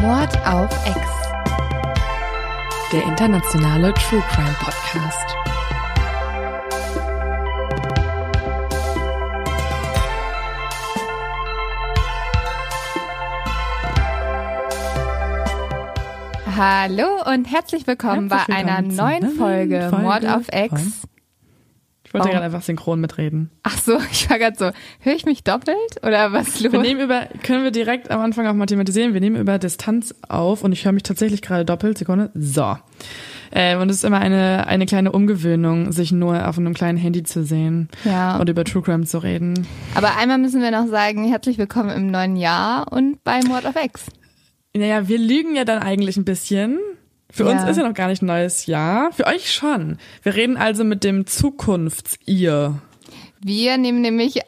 Mord auf Ex. Der internationale True Crime Podcast. Hallo und herzlich willkommen bei einer neuen Folge Mord auf Ex. Ich wollte gerade einfach synchron mitreden. Ach so, ich war gerade so, höre ich mich doppelt oder was los? Können wir direkt am Anfang auch mal thematisieren, wir nehmen über Distanz auf und ich höre mich tatsächlich gerade doppelt, Sekunde, so. Und es ist immer eine kleine Umgewöhnung, sich nur auf einem kleinen Handy zu sehen und über True Crime zu reden. Aber einmal müssen wir noch sagen, herzlich willkommen im neuen Jahr und bei Mord auf Ex. Naja, wir lügen ja dann eigentlich ein bisschen. Für uns ist ja noch gar nicht ein neues Jahr. Für euch schon. Wir reden also mit dem Zukunfts-Ihr. Wir nehmen nämlich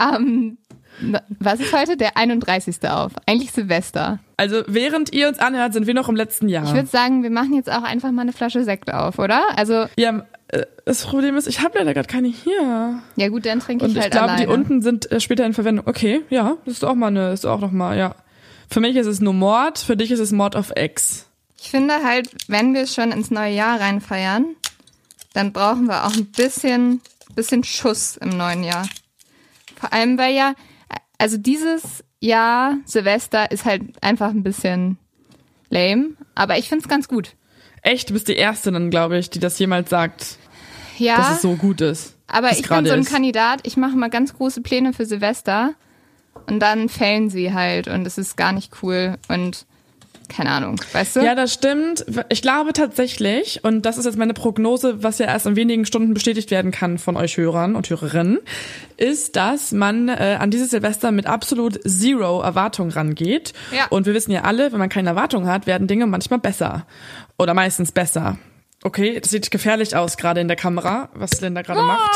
was ist heute? Der 31. auf. Eigentlich Silvester. Also während ihr uns anhört, sind wir noch im letzten Jahr. Ich würde sagen, wir machen jetzt auch einfach mal eine Flasche Sekt auf, oder? Also ja, das Problem ist, ich habe leider gerade keine hier. Ja gut, dann trinke ich halt Und ich glaube, alleine. die unten sind später in Verwendung. Okay, ja, das ist auch noch mal, ja. Für mich ist es nur Mord, für dich ist es Mord auf Ex. Ich finde halt, wenn wir schon ins neue Jahr reinfeiern, dann brauchen wir auch ein bisschen Schuss im neuen Jahr. Vor allem, weil also dieses Jahr Silvester ist halt einfach ein bisschen lame, aber ich finde es ganz gut. Echt? Du bist die Erste dann, glaube ich, die das jemals sagt, ja, dass es so gut ist. Aber ich bin so ein Kandidat, ich mache mal ganz große Pläne für Silvester und dann fällen sie halt und es ist gar nicht cool und keine Ahnung, weißt du? Ja, das stimmt. Ich glaube tatsächlich, und das ist jetzt meine Prognose, was ja erst in wenigen Stunden bestätigt werden kann von euch Hörern und Hörerinnen, ist, dass man an dieses Silvester mit absolut zero Erwartung rangeht. Ja. Und wir wissen ja alle, wenn man keine Erwartung hat, werden Dinge manchmal besser. Oder meistens besser. Okay, das sieht gefährlich aus, gerade in der Kamera, was Linda gerade macht.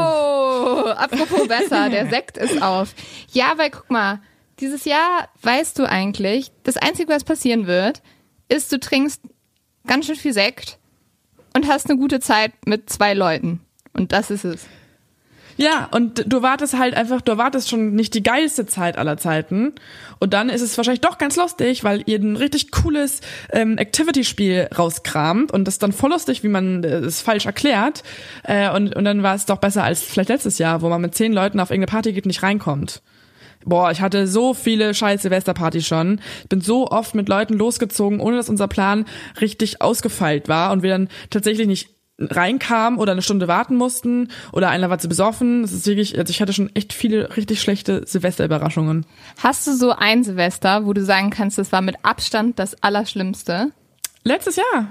Oh, apropos besser, der Sekt ist auf. Ja, weil guck mal, dieses Jahr weißt du eigentlich, das Einzige, was passieren wird, ist, du trinkst ganz schön viel Sekt und hast eine gute Zeit mit 2 Leuten. Und das ist es. Ja, und du erwartest schon nicht die geilste Zeit aller Zeiten. Und dann ist es wahrscheinlich doch ganz lustig, weil ihr ein richtig cooles Activity-Spiel rauskramt und das ist dann voll lustig, wie man es falsch erklärt. Und dann war es doch besser als vielleicht letztes Jahr, wo man mit 10 Leuten auf irgendeine Party geht und nicht reinkommt. Boah, ich hatte so viele scheiß Silvesterpartys schon. Ich bin so oft mit Leuten losgezogen, ohne dass unser Plan richtig ausgefeilt war und wir dann tatsächlich nicht reinkamen oder eine Stunde warten mussten oder einer war zu besoffen. Das ist wirklich, also ich hatte schon echt viele richtig schlechte Silvesterüberraschungen. Hast du so ein Silvester, wo du sagen kannst, das war mit Abstand das Allerschlimmste? Letztes Jahr.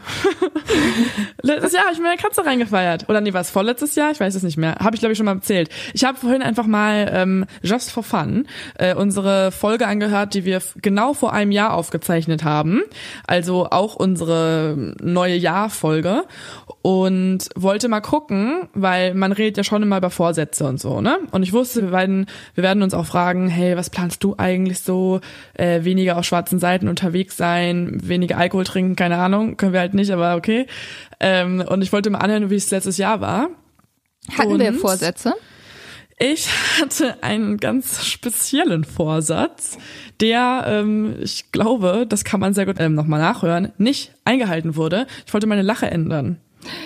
Letztes Jahr habe ich mir eine Katze reingefeiert. Oder nee, war es vorletztes Jahr? Ich weiß es nicht mehr. Habe ich, glaube ich, schon mal erzählt. Ich habe vorhin einfach mal just for fun unsere Folge angehört, die wir genau vor einem Jahr aufgezeichnet haben. Also auch unsere neue Jahr-Folge. Und wollte mal gucken, weil man redet ja schon immer über Vorsätze und so, ne? Und ich wusste, wir werden uns auch fragen, hey, was planst du eigentlich so? Weniger auf schwarzen Seiten unterwegs sein, weniger Alkohol trinken, keine Ahnung, können wir halt nicht, aber okay. Und ich wollte mal anhören, wie es letztes Jahr war. Hatten wir Vorsätze? Ich hatte einen ganz speziellen Vorsatz, der, ich glaube, das kann man sehr gut nochmal nachhören, nicht eingehalten wurde. Ich wollte meine Lache ändern.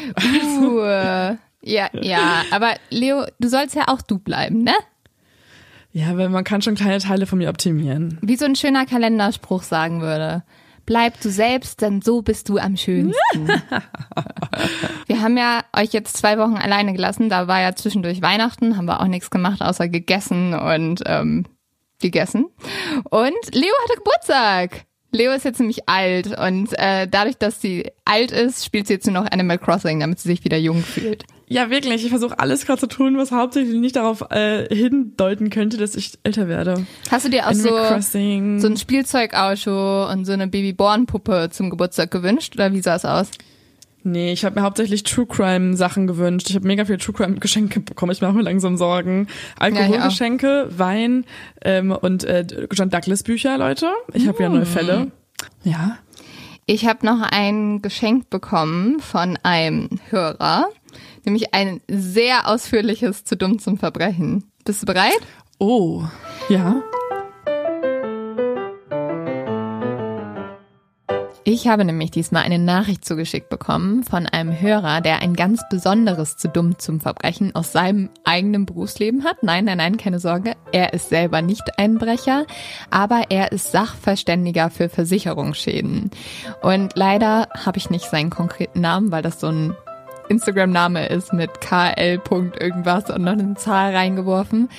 Ja, aber Leo, du sollst ja auch du bleiben, ne? Ja, weil man kann schon kleine Teile von mir optimieren. Wie so ein schöner Kalenderspruch sagen würde. Bleib du selbst, denn so bist du am schönsten. Wir haben ja euch jetzt 2 Wochen alleine gelassen, da war ja zwischendurch Weihnachten, haben wir auch nichts gemacht, außer gegessen und gegessen. Und Leo hatte Geburtstag. Leo ist jetzt nämlich alt und dadurch, dass sie alt ist, spielt sie jetzt nur noch Animal Crossing, damit sie sich wieder jung fühlt. Ja, wirklich. Ich versuche alles gerade zu tun, was hauptsächlich nicht darauf hindeuten könnte, dass ich älter werde. Hast du dir auch so ein Spielzeugauto und so eine Babyborn-Puppe zum Geburtstag gewünscht? Oder wie sah es aus? Nee, ich habe mir hauptsächlich True-Crime-Sachen gewünscht. Ich habe mega viele True-Crime-Geschenke bekommen. Ich mache mir langsam Sorgen. Alkoholgeschenke, Wein und John Douglas-Bücher, Leute. Ich habe ja neue Fälle. Ja. Ich habe noch ein Geschenk bekommen von einem Hörer, nämlich ein sehr ausführliches Zu dumm zum Verbrechen. Bist du bereit? Oh, ja. Ich habe nämlich diesmal eine Nachricht zugeschickt bekommen von einem Hörer, der ein ganz besonderes zu dumm zum Verbrechen aus seinem eigenen Berufsleben hat. Nein, keine Sorge, er ist selber nicht Einbrecher, aber er ist Sachverständiger für Versicherungsschäden. Und leider habe ich nicht seinen konkreten Namen, weil das so ein Instagram-Name ist mit KL. irgendwas und noch eine Zahl reingeworfen.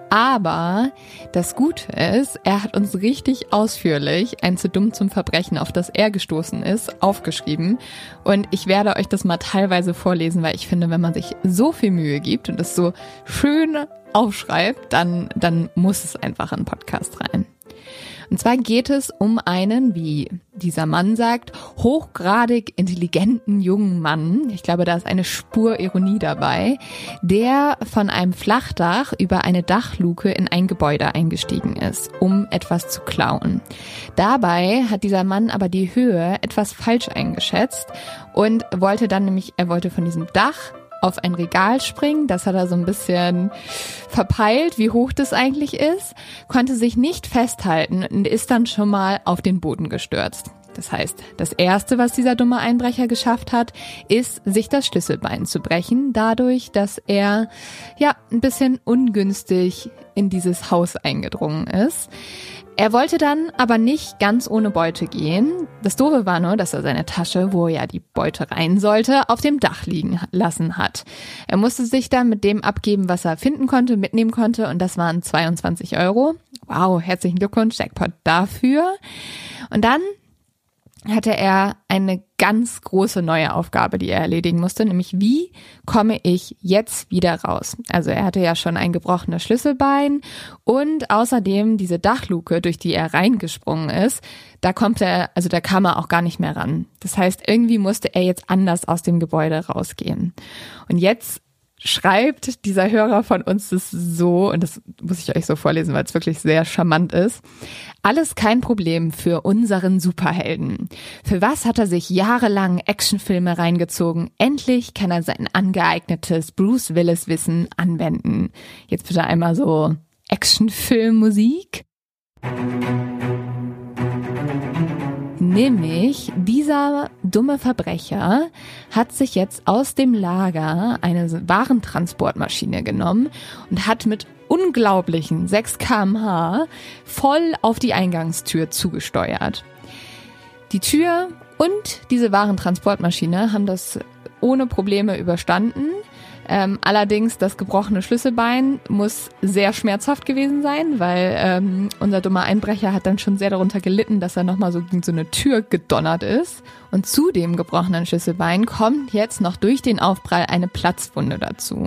Aber das Gute ist, er hat uns richtig ausführlich ein zu dumm zum Verbrechen, auf das er gestoßen ist, aufgeschrieben. Und ich werde euch das mal teilweise vorlesen, weil ich finde, wenn man sich so viel Mühe gibt und es so schön aufschreibt, dann muss es einfach in den Podcast rein. Und zwar geht es um einen, wie dieser Mann sagt, hochgradig intelligenten jungen Mann. Ich glaube, da ist eine Spur Ironie dabei, der von einem Flachdach über eine Dachluke in ein Gebäude eingestiegen ist, um etwas zu klauen. Dabei hat dieser Mann aber die Höhe etwas falsch eingeschätzt und er wollte von diesem Dach auf ein Regal springen, das hat er so ein bisschen verpeilt, wie hoch das eigentlich ist, konnte sich nicht festhalten und ist dann schon mal auf den Boden gestürzt. Das heißt, das Erste, was dieser dumme Einbrecher geschafft hat, ist, sich das Schlüsselbein zu brechen, dadurch, dass er ein bisschen ungünstig in dieses Haus eingedrungen ist. Er wollte dann aber nicht ganz ohne Beute gehen. Das Doofe war nur, dass er seine Tasche, wo ja die Beute rein sollte, auf dem Dach liegen lassen hat. Er musste sich dann mit dem abgeben, was er finden konnte, mitnehmen konnte, und das waren 22 €. Wow, herzlichen Glückwunsch, Jackpot dafür. Und dann hatte er eine ganz große neue Aufgabe, die er erledigen musste, nämlich wie komme ich jetzt wieder raus? Also er hatte ja schon ein gebrochenes Schlüsselbein und außerdem diese Dachluke, durch die er reingesprungen ist, da kam er auch gar nicht mehr ran. Das heißt, irgendwie musste er jetzt anders aus dem Gebäude rausgehen. Und jetzt schreibt dieser Hörer von uns das so, und das muss ich euch so vorlesen, weil es wirklich sehr charmant ist. Alles kein Problem für unseren Superhelden. Für was hat er sich jahrelang Actionfilme reingezogen? Endlich kann er sein angeeignetes Bruce Willis-Wissen anwenden. Jetzt bitte einmal so Actionfilmmusik. Nämlich, dieser dumme Verbrecher hat sich jetzt aus dem Lager eine Warentransportmaschine genommen und hat mit unglaublichen 6 km/h voll auf die Eingangstür zugesteuert. Die Tür und diese Warentransportmaschine haben das ohne Probleme überstanden. Allerdings das gebrochene Schlüsselbein muss sehr schmerzhaft gewesen sein, weil unser dummer Einbrecher hat dann schon sehr darunter gelitten, dass er nochmal so gegen so eine Tür gedonnert ist. Und zu dem gebrochenen Schlüsselbein kommt jetzt noch durch den Aufprall eine Platzwunde dazu.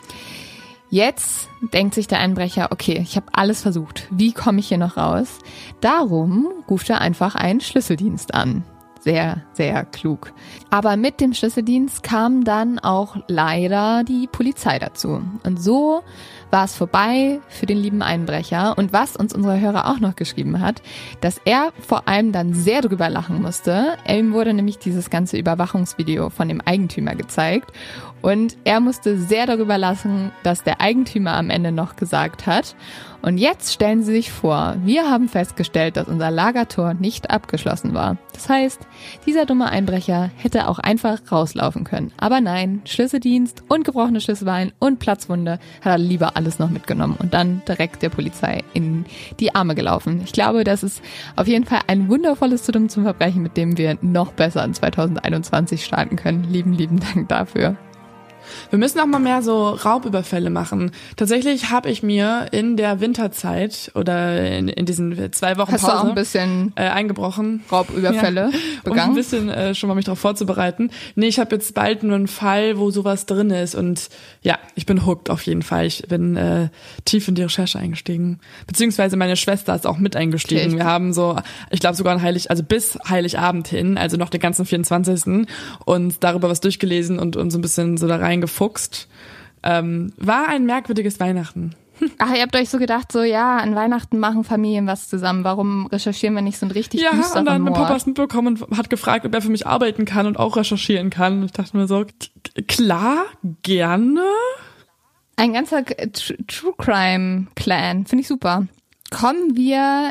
Jetzt denkt sich der Einbrecher, okay, ich habe alles versucht. Wie komme ich hier noch raus? Darum ruft er einfach einen Schlüsseldienst an. Sehr, sehr klug. Aber mit dem Schlüsseldienst kam dann auch leider die Polizei dazu. Und so war es vorbei für den lieben Einbrecher. Und was uns unser Hörer auch noch geschrieben hat, dass er vor allem dann sehr drüber lachen musste. Ihm wurde nämlich dieses ganze Überwachungsvideo von dem Eigentümer gezeigt. Und er musste sehr darüber lachen, dass der Eigentümer am Ende noch gesagt hat: Und jetzt stellen Sie sich vor, wir haben festgestellt, dass unser Lagertor nicht abgeschlossen war. Das heißt, dieser dumme Einbrecher hätte auch einfach rauslaufen können. Aber nein, Schlüsseldienst und gebrochene Schlüsselbein und Platzwunde hat er lieber alles noch mitgenommen und dann direkt der Polizei in die Arme gelaufen. Ich glaube, das ist auf jeden Fall ein wundervolles zu dumm zum Verbrechen, mit dem wir noch besser in 2021 starten können. Lieben Dank dafür. Wir müssen auch mal mehr so Raubüberfälle machen. Tatsächlich habe ich mir in der Winterzeit oder in diesen 2 Wochen Pause du auch ein bisschen eingebrochen. Raubüberfälle begangen? Um ein bisschen schon mal mich darauf vorzubereiten. Nee, ich habe jetzt bald nur einen Fall, wo sowas drin ist, und ja, ich bin hooked auf jeden Fall. Ich bin tief in die Recherche eingestiegen. Beziehungsweise meine Schwester ist auch mit eingestiegen. Okay. Wir haben so, ich glaube sogar bis Heiligabend hin, also noch den ganzen 24. und darüber was durchgelesen und so ein bisschen so da reingefuchst. War ein merkwürdiges Weihnachten. Ach, ihr habt euch so gedacht, so ja, an Weihnachten machen Familien was zusammen. Warum recherchieren wir nicht so ein richtig düsteren Mord? Ja, und dann mein Papa ist mitbekommen und hat gefragt, ob er für mich arbeiten kann und auch recherchieren kann. Und ich dachte mir so, klar, gerne. Ein ganzer True Crime Clan, finde ich super. Kommen wir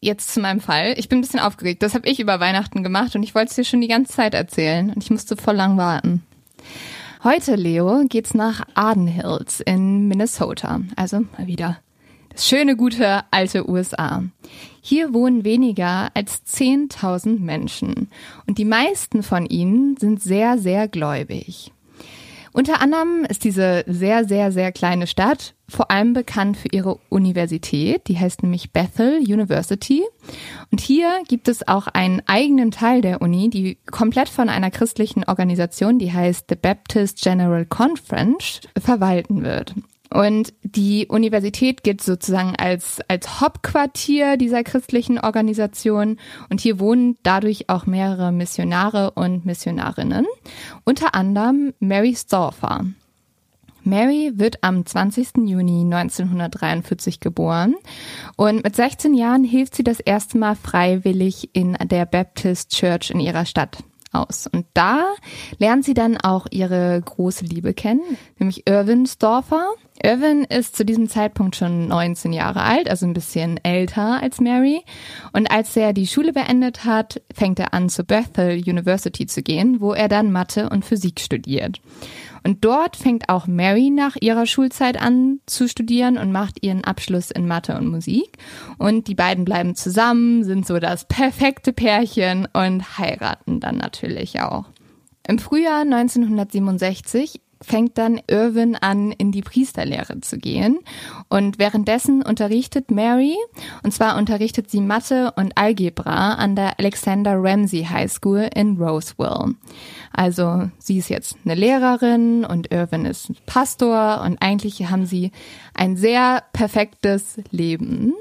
jetzt zu meinem Fall. Ich bin ein bisschen aufgeregt. Das habe ich über Weihnachten gemacht und ich wollte es dir schon die ganze Zeit erzählen und ich musste voll lang warten. Heute, Leo, geht's nach Arden Hills in Minnesota. Also mal wieder das schöne, gute, alte USA. Hier wohnen weniger als 10.000 Menschen und die meisten von ihnen sind sehr, sehr gläubig. Unter anderem ist diese sehr, sehr, sehr kleine Stadt vor allem bekannt für ihre Universität. Die heißt nämlich Bethel University. Und hier gibt es auch einen eigenen Teil der Uni, die komplett von einer christlichen Organisation, die heißt The Baptist General Conference, verwalten wird. Und die Universität gilt sozusagen als Hauptquartier dieser christlichen Organisation. Und hier wohnen dadurch auch mehrere Missionare und Missionarinnen. Unter anderem Mary Stauffer. Mary wird am 20. Juni 1943 geboren. Und mit 16 Jahren hilft sie das erste Mal freiwillig in der Baptist Church in ihrer Stadt aus. Und da lernt sie dann auch ihre große Liebe kennen, nämlich Irvin Stauffer. Irvin ist zu diesem Zeitpunkt schon 19 Jahre alt, also ein bisschen älter als Mary. Und als er die Schule beendet hat, fängt er an, zur Bethel University zu gehen, wo er dann Mathe und Physik studiert. Und dort fängt auch Mary nach ihrer Schulzeit an zu studieren und macht ihren Abschluss in Mathe und Musik. Und die beiden bleiben zusammen, sind so das perfekte Pärchen und heiraten dann natürlich auch. Im Frühjahr 1967 fängt dann Irvin an, in die Priesterlehre zu gehen. Und währenddessen unterrichtet Mary, und zwar unterrichtet sie Mathe und Algebra an der Alexander Ramsey High School in Roseville. Also sie ist jetzt eine Lehrerin und Irvin ist Pastor und eigentlich haben sie ein sehr perfektes Leben.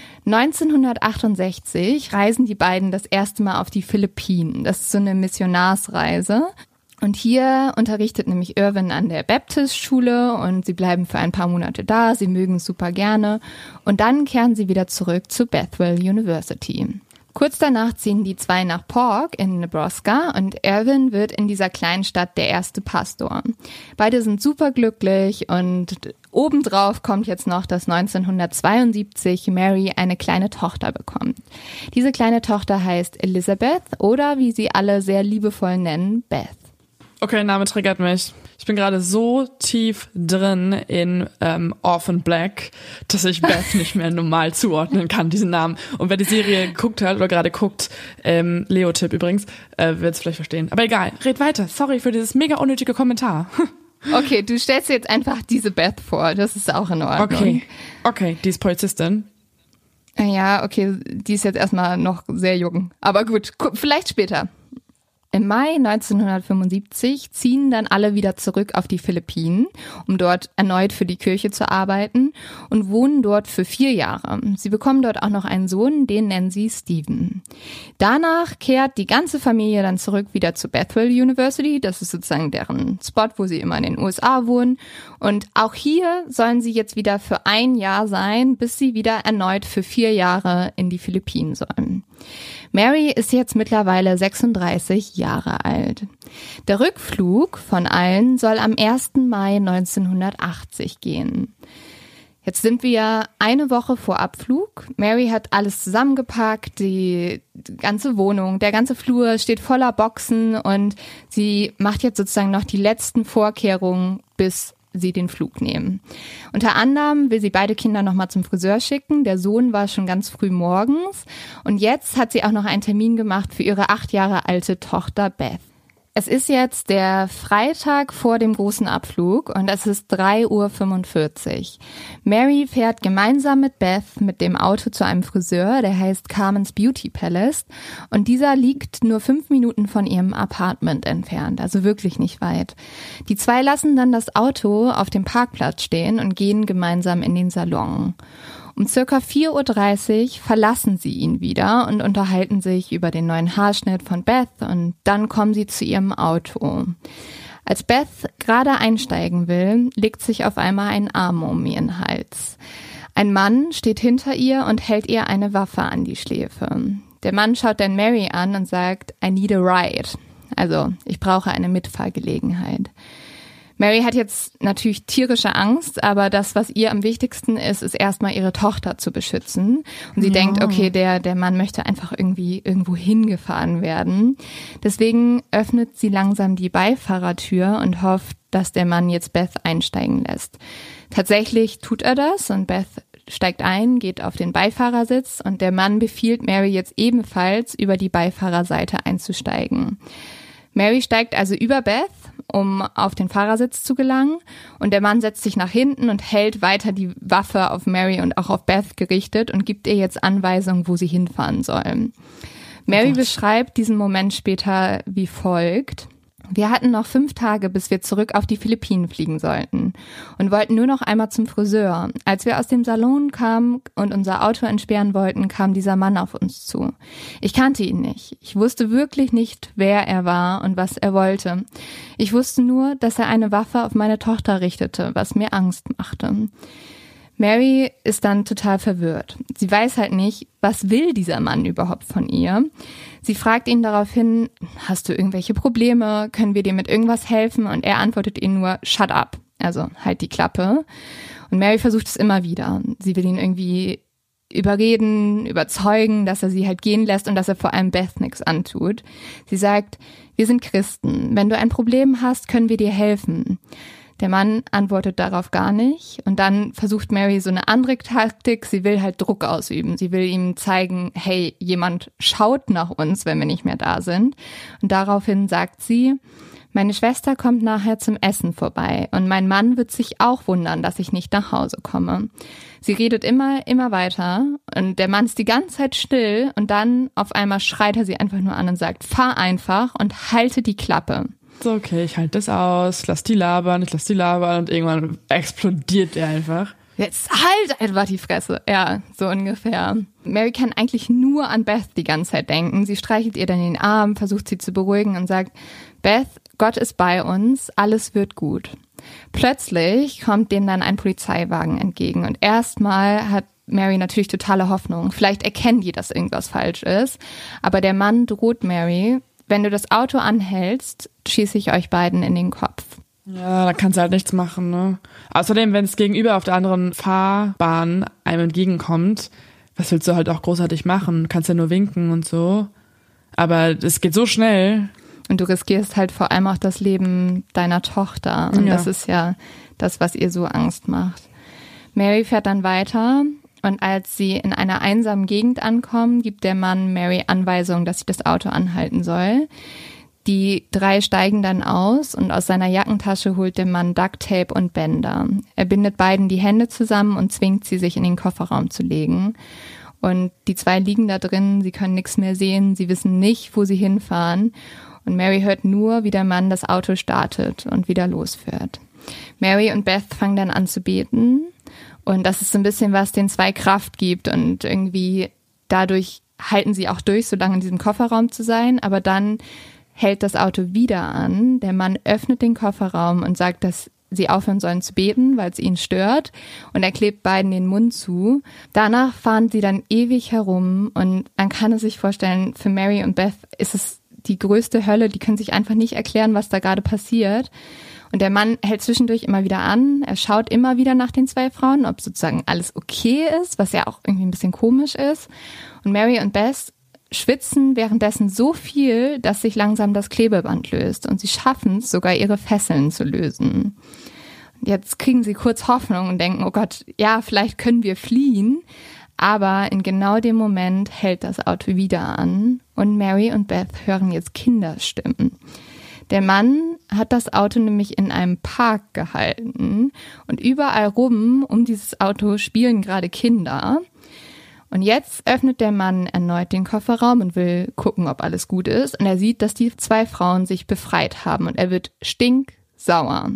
1968 reisen die beiden das erste Mal auf die Philippinen. Das ist so eine Missionarsreise. Und hier unterrichtet nämlich Irvin an der Baptist-Schule und sie bleiben für ein paar Monate da, sie mögen es super gerne und dann kehren sie wieder zurück zu Bethel University. Kurz danach ziehen die zwei nach Pork in Nebraska und Irvin wird in dieser kleinen Stadt der erste Pastor. Beide sind super glücklich und obendrauf kommt jetzt noch, dass 1972 Mary eine kleine Tochter bekommt. Diese kleine Tochter heißt Elizabeth oder wie sie alle sehr liebevoll nennen, Beth. Okay, Name triggert mich. Ich bin gerade so tief drin in Orphan Black, dass ich Beth nicht mehr normal zuordnen kann, diesen Namen. Und wer die Serie geguckt hat oder gerade guckt, Leo-Tipp übrigens, wird es vielleicht verstehen. Aber egal, red weiter. Sorry für dieses mega unnötige Kommentar. Okay, du stellst dir jetzt einfach diese Beth vor, das ist auch in Ordnung. Okay, die ist Polizistin. Ja, okay, die ist jetzt erstmal noch sehr jung. Aber gut, vielleicht später. Im Mai 1975 ziehen dann alle wieder zurück auf die Philippinen, um dort erneut für die Kirche zu arbeiten und wohnen dort für 4 Jahre. Sie bekommen dort auch noch einen Sohn, den nennen sie Stephen. Danach kehrt die ganze Familie dann zurück wieder zu Bethel University. Das ist sozusagen deren Spot, wo sie immer in den USA wohnen. Und auch hier sollen sie jetzt wieder für 1 Jahr sein, bis sie wieder erneut für 4 Jahre in die Philippinen sollen. Mary ist jetzt mittlerweile 36 Jahre alt. Der Rückflug von allen soll am 1. Mai 1980 gehen. Jetzt sind wir eine Woche vor Abflug. Mary hat alles zusammengepackt, die ganze Wohnung, der ganze Flur steht voller Boxen und sie macht jetzt sozusagen noch die letzten Vorkehrungen, bis sie den Flug nehmen. Unter anderem will sie beide Kinder nochmal zum Friseur schicken. Der Sohn war schon ganz früh morgens. Und jetzt hat sie auch noch einen Termin gemacht für ihre 8 Jahre alte Tochter Beth. Es ist jetzt der Freitag vor dem großen Abflug und es ist 3:45 Uhr. Mary fährt gemeinsam mit Beth mit dem Auto zu einem Friseur, der heißt Carmen's Beauty Palace und dieser liegt nur 5 Minuten von ihrem Apartment entfernt, also wirklich nicht weit. Die zwei lassen dann das Auto auf dem Parkplatz stehen und gehen gemeinsam in den Salon. Um circa 4:30 Uhr verlassen sie ihn wieder und unterhalten sich über den neuen Haarschnitt von Beth und dann kommen sie zu ihrem Auto. Als Beth gerade einsteigen will, legt sich auf einmal ein Arm um ihren Hals. Ein Mann steht hinter ihr und hält ihr eine Waffe an die Schläfe. Der Mann schaut dann Mary an und sagt, I need a ride. Also, ich brauche eine Mitfahrgelegenheit. Mary hat jetzt natürlich tierische Angst, aber das, was ihr am wichtigsten ist, ist erstmal ihre Tochter zu beschützen. Und sie denkt, okay, der Mann möchte einfach irgendwie irgendwo hingefahren werden. Deswegen öffnet sie langsam die Beifahrertür und hofft, dass der Mann jetzt Beth einsteigen lässt. Tatsächlich tut er das und Beth steigt ein, geht auf den Beifahrersitz und der Mann befiehlt Mary jetzt ebenfalls über die Beifahrerseite einzusteigen. Mary steigt also über Beth, um auf den Fahrersitz zu gelangen und der Mann setzt sich nach hinten und hält weiter die Waffe auf Mary und auch auf Beth gerichtet und gibt ihr jetzt Anweisungen, wo sie hinfahren sollen. Mary beschreibt diesen Moment später wie folgt: Wir hatten noch 5 Tage, bis wir zurück auf die Philippinen fliegen sollten und wollten nur noch einmal zum Friseur. Als wir aus dem Salon kamen und unser Auto entsperren wollten, kam dieser Mann auf uns zu. Ich kannte ihn nicht. Ich wusste wirklich nicht, wer er war und was er wollte. Ich wusste nur, dass er eine Waffe auf meine Tochter richtete, was mir Angst machte. Mary ist dann total verwirrt. Sie weiß halt nicht, was will dieser Mann überhaupt von ihr. Sie fragt ihn daraufhin, hast du irgendwelche Probleme? Können wir dir mit irgendwas helfen? Und er antwortet ihr nur, shut up. Also halt die Klappe. Und Mary versucht es immer wieder. Sie will ihn irgendwie überreden, überzeugen, dass er sie halt gehen lässt und dass er vor allem Beth nichts antut. Sie sagt, wir sind Christen. Wenn du ein Problem hast, können wir dir helfen. Der Mann antwortet darauf gar nicht und dann versucht Mary so eine andere Taktik. Sie will halt Druck ausüben. Sie will ihm zeigen, hey, jemand schaut nach uns, wenn wir nicht mehr da sind. Und daraufhin sagt sie, meine Schwester kommt nachher zum Essen vorbei und mein Mann wird sich auch wundern, dass ich nicht nach Hause komme. Sie redet immer weiter und der Mann ist die ganze Zeit still und dann auf einmal schreit er sie einfach nur an und sagt, fahr einfach und halte die Klappe. So, okay, ich halte das aus, ich lass die labern und irgendwann explodiert er einfach. Jetzt halt einfach die Fresse. Ja, so ungefähr. Mary kann eigentlich nur an Beth die ganze Zeit denken. Sie streichelt ihr dann den Arm, versucht sie zu beruhigen und sagt, Beth, Gott ist bei uns, alles wird gut. Plötzlich kommt denen dann ein Polizeiwagen entgegen und erstmal hat Mary natürlich totale Hoffnung. Vielleicht erkennen die, dass irgendwas falsch ist, aber der Mann droht Mary, wenn du das Auto anhältst, schieße ich euch beiden in den Kopf. Ja, da kannst du halt nichts machen, ne? Außerdem, wenn es gegenüber auf der anderen Fahrbahn einem entgegenkommt, was willst du halt auch großartig machen? Du kannst ja nur winken und so. Aber es geht so schnell. Und du riskierst halt vor allem auch das Leben deiner Tochter. Und das ist ja das, was ihr so Angst macht. Mary fährt dann weiter. Und als sie in einer einsamen Gegend ankommen, gibt der Mann Mary Anweisung, dass sie das Auto anhalten soll. Die 3 steigen dann aus und aus seiner Jackentasche holt der Mann Ducktape und Bänder. Er bindet beiden die Hände zusammen und zwingt sie, sich in den Kofferraum zu legen. Und die 2 liegen da drin, sie können nichts mehr sehen, sie wissen nicht, wo sie hinfahren. Und Mary hört nur, wie der Mann das Auto startet und wieder losfährt. Mary und Beth fangen dann an zu beten. Und das ist so ein bisschen, was den 2 Kraft gibt und irgendwie dadurch halten sie auch durch, so lange in diesem Kofferraum zu sein. Aber dann hält das Auto wieder an. Der Mann öffnet den Kofferraum und sagt, dass sie aufhören sollen zu beten, weil es ihn stört. Und er klebt beiden den Mund zu. Danach fahren sie dann ewig herum. Und man kann es sich vorstellen, für Mary und Beth ist es die größte Hölle. Die können sich einfach nicht erklären, was da gerade passiert. Und der Mann hält zwischendurch immer wieder an. Er schaut immer wieder nach den 2 Frauen, ob sozusagen alles okay ist, was ja auch irgendwie ein bisschen komisch ist. Und Mary und Beth schwitzen währenddessen so viel, dass sich langsam das Klebeband löst. Und sie schaffen es sogar, ihre Fesseln zu lösen. Und jetzt kriegen sie kurz Hoffnung und denken, oh Gott, ja, vielleicht können wir fliehen. Aber in genau dem Moment hält das Auto wieder an. Und Mary und Beth hören jetzt Kinderstimmen. Der Mann hat das Auto nämlich in einem Park gehalten und überall rum um dieses Auto spielen gerade Kinder. Und jetzt öffnet der Mann erneut den Kofferraum und will gucken, ob alles gut ist. Und er sieht, dass die 2 Frauen sich befreit haben und er wird stinksauer.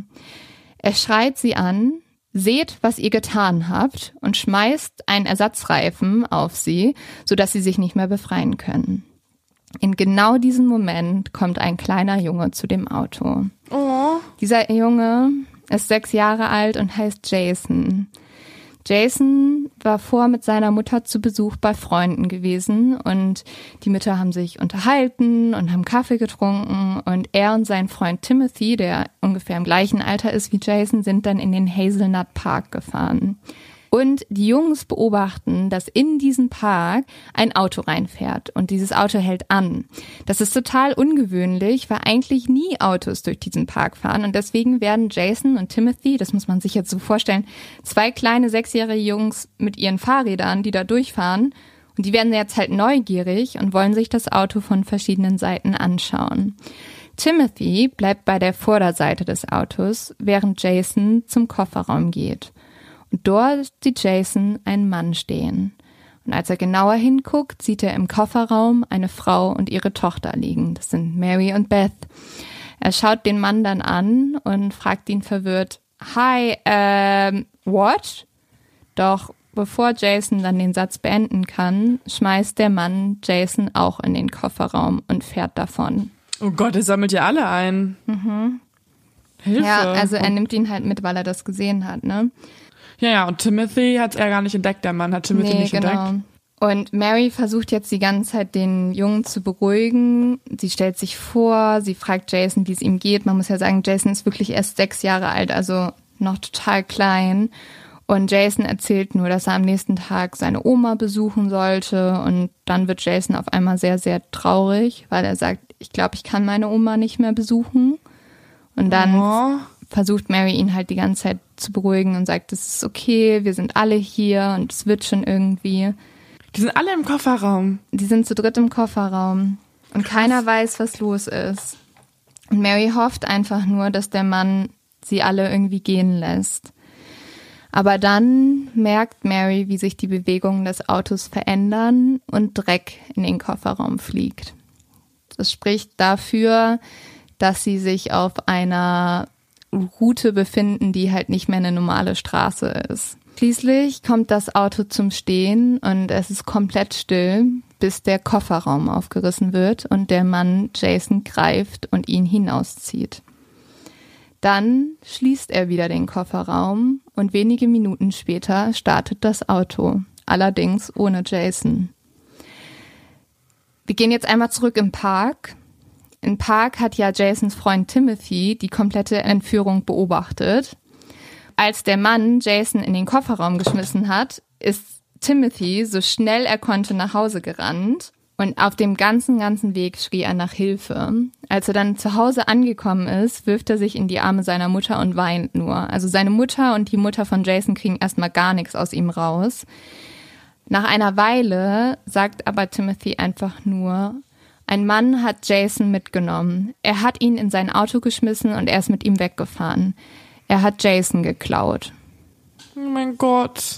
Er schreit sie an, seht, was ihr getan habt und schmeißt einen Ersatzreifen auf sie, sodass sie sich nicht mehr befreien können. In genau diesem Moment kommt ein kleiner Junge zu dem Auto. Oh. Dieser Junge ist 6 Jahre alt und heißt Jason. Jason war vor mit seiner Mutter zu Besuch bei Freunden gewesen und die Mütter haben sich unterhalten und haben Kaffee getrunken und er und sein Freund Timothy, der ungefähr im gleichen Alter ist wie Jason, sind dann in den Hazelnut Park gefahren. Und die Jungs beobachten, dass in diesen Park ein Auto reinfährt und dieses Auto hält an. Das ist total ungewöhnlich, weil eigentlich nie Autos durch diesen Park fahren und deswegen werden Jason und Timothy, das muss man sich jetzt so vorstellen, 2 kleine 6-jährige Jungs mit ihren Fahrrädern, die da durchfahren und die werden jetzt halt neugierig und wollen sich das Auto von verschiedenen Seiten anschauen. Timothy bleibt bei der Vorderseite des Autos, während Jason zum Kofferraum geht. Und dort sieht Jason einen Mann stehen. Und als er genauer hinguckt, sieht er im Kofferraum eine Frau und ihre Tochter liegen. Das sind Mary und Beth. Er schaut den Mann dann an und fragt ihn verwirrt, Hi, what? Doch bevor Jason dann den Satz beenden kann, schmeißt der Mann Jason auch in den Kofferraum und fährt davon. Oh Gott, er sammelt ja alle ein. Hilfe. Ja, also er nimmt ihn halt mit, weil er das gesehen hat, ne? Ja, und Timothy hat er gar nicht entdeckt, der Mann hat Timothy nicht entdeckt. Und Mary versucht jetzt die ganze Zeit, den Jungen zu beruhigen. Sie stellt sich vor, sie fragt Jason, wie es ihm geht. Man muss ja sagen, Jason ist wirklich erst 6 Jahre alt, also noch total klein. Und Jason erzählt nur, dass er am nächsten Tag seine Oma besuchen sollte. Und dann wird Jason auf einmal sehr, sehr traurig, weil er sagt, ich glaube, ich kann meine Oma nicht mehr besuchen. Und dann versucht Mary ihn halt die ganze Zeit zu beruhigen und sagt, es ist okay, wir sind alle hier und es wird schon irgendwie. Die sind alle im Kofferraum. Die sind zu dritt im Kofferraum und keiner weiß, was los ist. Und Mary hofft einfach nur, dass der Mann sie alle irgendwie gehen lässt. Aber dann merkt Mary, wie sich die Bewegungen des Autos verändern und Dreck in den Kofferraum fliegt. Das spricht dafür, dass sie sich auf einer Route befinden, die halt nicht mehr eine normale Straße ist. Schließlich kommt das Auto zum Stehen und es ist komplett still, bis der Kofferraum aufgerissen wird und der Mann Jason greift und ihn hinauszieht. Dann schließt er wieder den Kofferraum und wenige Minuten später startet das Auto, allerdings ohne Jason. Wir gehen jetzt einmal zurück im Park. Im Park hat ja Jasons Freund Timothy die komplette Entführung beobachtet. Als der Mann Jason in den Kofferraum geschmissen hat, ist Timothy so schnell er konnte nach Hause gerannt und auf dem ganzen Weg schrie er nach Hilfe. Als er dann zu Hause angekommen ist, wirft er sich in die Arme seiner Mutter und weint nur. Also seine Mutter und die Mutter von Jason kriegen erstmal gar nichts aus ihm raus. Nach einer Weile sagt aber Timothy einfach nur, ein Mann hat Jason mitgenommen. Er hat ihn in sein Auto geschmissen und er ist mit ihm weggefahren. Er hat Jason geklaut. Oh mein Gott.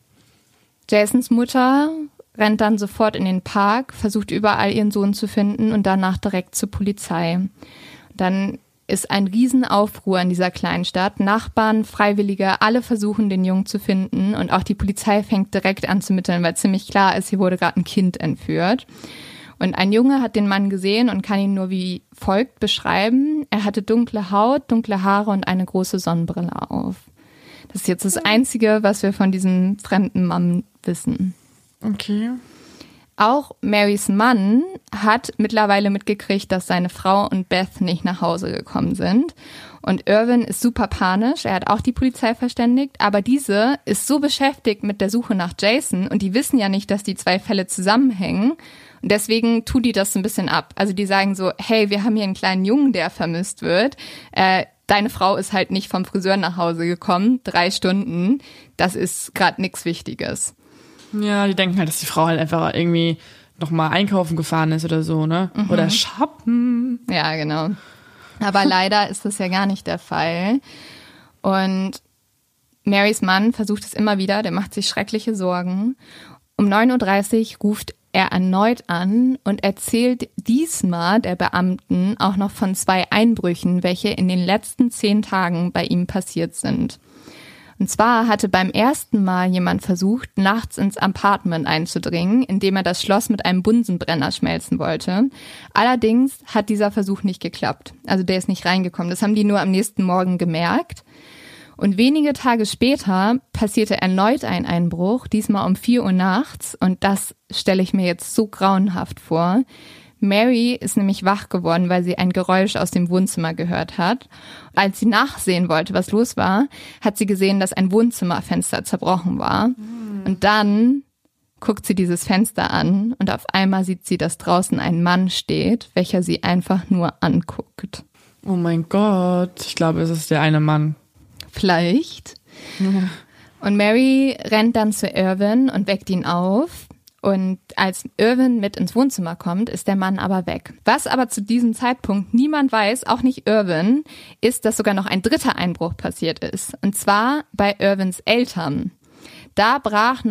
Jasons Mutter rennt dann sofort in den Park, versucht überall ihren Sohn zu finden und danach direkt zur Polizei. Dann ist ein Riesenaufruhr in dieser kleinen Stadt. Nachbarn, Freiwillige, alle versuchen, den Jungen zu finden und auch die Polizei fängt direkt an zu ermitteln, weil ziemlich klar ist, hier wurde gerade ein Kind entführt. Und ein Junge hat den Mann gesehen und kann ihn nur wie folgt beschreiben. Er hatte dunkle Haut, dunkle Haare und eine große Sonnenbrille auf. Das ist jetzt das Einzige, was wir von diesem fremden Mann wissen. Okay. Auch Marys Mann hat mittlerweile mitgekriegt, dass seine Frau und Beth nicht nach Hause gekommen sind. Und Irwin ist super panisch. Er hat auch die Polizei verständigt. Aber diese ist so beschäftigt mit der Suche nach Jason und die wissen ja nicht, dass die 2 Fälle zusammenhängen. Und deswegen tun die das so ein bisschen ab. Also die sagen so, hey, wir haben hier einen kleinen Jungen, der vermisst wird. Deine Frau ist halt nicht vom Friseur nach Hause gekommen, 3 Stunden. Das ist gerade nichts Wichtiges. Ja, die denken halt, dass die Frau halt einfach irgendwie nochmal einkaufen gefahren ist oder so, ne? Mhm. Oder shoppen. Ja, genau. Aber leider ist das ja gar nicht der Fall. Und Marys Mann versucht es immer wieder, der macht sich schreckliche Sorgen. Um 9:30 Uhr ruft er erneut an und erzählt diesmal der Beamten auch noch von 2 Einbrüchen, welche in den letzten 10 Tagen bei ihm passiert sind. Und zwar hatte beim ersten Mal jemand versucht, nachts ins Apartment einzudringen, indem er das Schloss mit einem Bunsenbrenner schmelzen wollte. Allerdings hat dieser Versuch nicht geklappt. Also der ist nicht reingekommen. Das haben die nur am nächsten Morgen gemerkt. Und wenige Tage später passierte erneut ein Einbruch, diesmal um 4 Uhr nachts. Und das stelle ich mir jetzt so grauenhaft vor. Mary ist nämlich wach geworden, weil sie ein Geräusch aus dem Wohnzimmer gehört hat. Als sie nachsehen wollte, was los war, hat sie gesehen, dass ein Wohnzimmerfenster zerbrochen war. Und dann guckt sie dieses Fenster an und auf einmal sieht sie, dass draußen ein Mann steht, welcher sie einfach nur anguckt. Oh mein Gott, ich glaube, es ist der eine Mann. Vielleicht. Ja. Und Mary rennt dann zu Irwin und weckt ihn auf. Und als Irwin mit ins Wohnzimmer kommt, ist der Mann aber weg. Was aber zu diesem Zeitpunkt niemand weiß, auch nicht Irwin, ist, dass sogar noch ein dritter Einbruch passiert ist. Und zwar bei Irwins Eltern. Da brach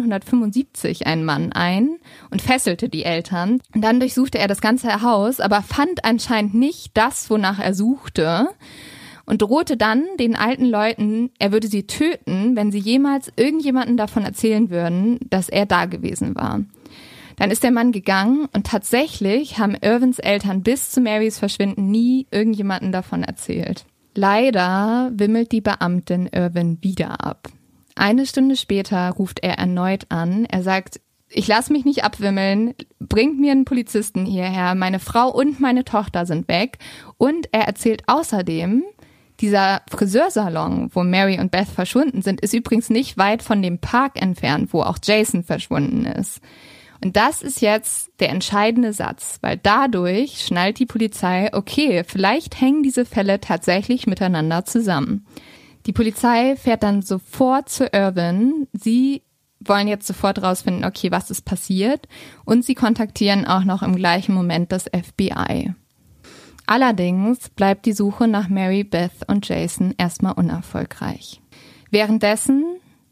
1975 ein Mann ein und fesselte die Eltern. Und dann durchsuchte er das ganze Haus, aber fand anscheinend nicht das, wonach er suchte. Und drohte dann den alten Leuten, er würde sie töten, wenn sie jemals irgendjemanden davon erzählen würden, dass er da gewesen war. Dann ist der Mann gegangen und tatsächlich haben Irwins Eltern bis zu Marys Verschwinden nie irgendjemanden davon erzählt. Leider wimmelt die Beamtin Irwin wieder ab. 1 Stunde später ruft er erneut an. Er sagt, ich lasse mich nicht abwimmeln, bringt mir einen Polizisten hierher, meine Frau und meine Tochter sind weg. Und er erzählt außerdem, dieser Friseursalon, wo Mary und Beth verschwunden sind, ist übrigens nicht weit von dem Park entfernt, wo auch Jason verschwunden ist. Und das ist jetzt der entscheidende Satz, weil dadurch schnallt die Polizei, okay, vielleicht hängen diese Fälle tatsächlich miteinander zusammen. Die Polizei fährt dann sofort zu Irwin. Sie wollen jetzt sofort rausfinden, okay, was ist passiert? Und sie kontaktieren auch noch im gleichen Moment das FBI. Allerdings bleibt die Suche nach Mary, Beth und Jason erstmal unerfolgreich. Währenddessen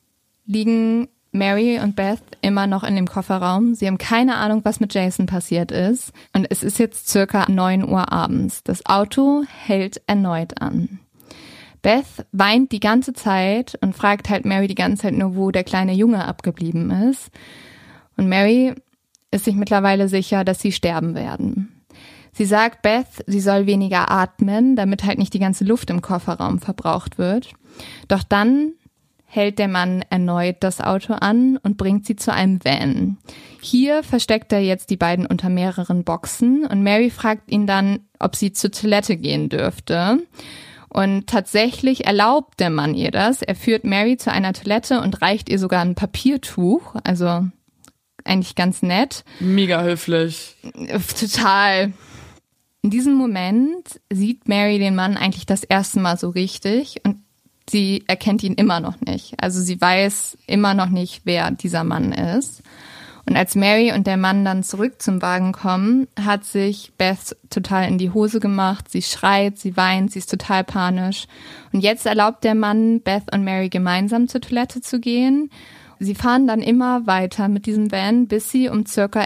liegen Mary und Beth immer noch in dem Kofferraum. Sie haben keine Ahnung, was mit Jason passiert ist. Und es ist jetzt circa 9 Uhr abends. Das Auto hält erneut an. Beth weint die ganze Zeit und fragt halt Mary die ganze Zeit nur, wo der kleine Junge abgeblieben ist. Und Mary ist sich mittlerweile sicher, dass sie sterben werden. Sie sagt Beth, sie soll weniger atmen, damit halt nicht die ganze Luft im Kofferraum verbraucht wird. Doch dann hält der Mann erneut das Auto an und bringt sie zu einem Van. Hier versteckt er jetzt die beiden unter mehreren Boxen und Mary fragt ihn dann, ob sie zur Toilette gehen dürfte. Und tatsächlich erlaubt der Mann ihr das. Er führt Mary zu einer Toilette und reicht ihr sogar ein Papiertuch, also eigentlich ganz nett. Mega höflich. Total. In diesem Moment sieht Mary den Mann eigentlich das erste Mal so richtig und sie erkennt ihn immer noch nicht. Also sie weiß immer noch nicht, wer dieser Mann ist. Und als Mary und der Mann dann zurück zum Wagen kommen, hat sich Beth total in die Hose gemacht. Sie schreit, sie weint, sie ist total panisch. Und jetzt erlaubt der Mann Beth und Mary gemeinsam zur Toilette zu gehen. Sie fahren dann immer weiter mit diesem Van, bis sie um circa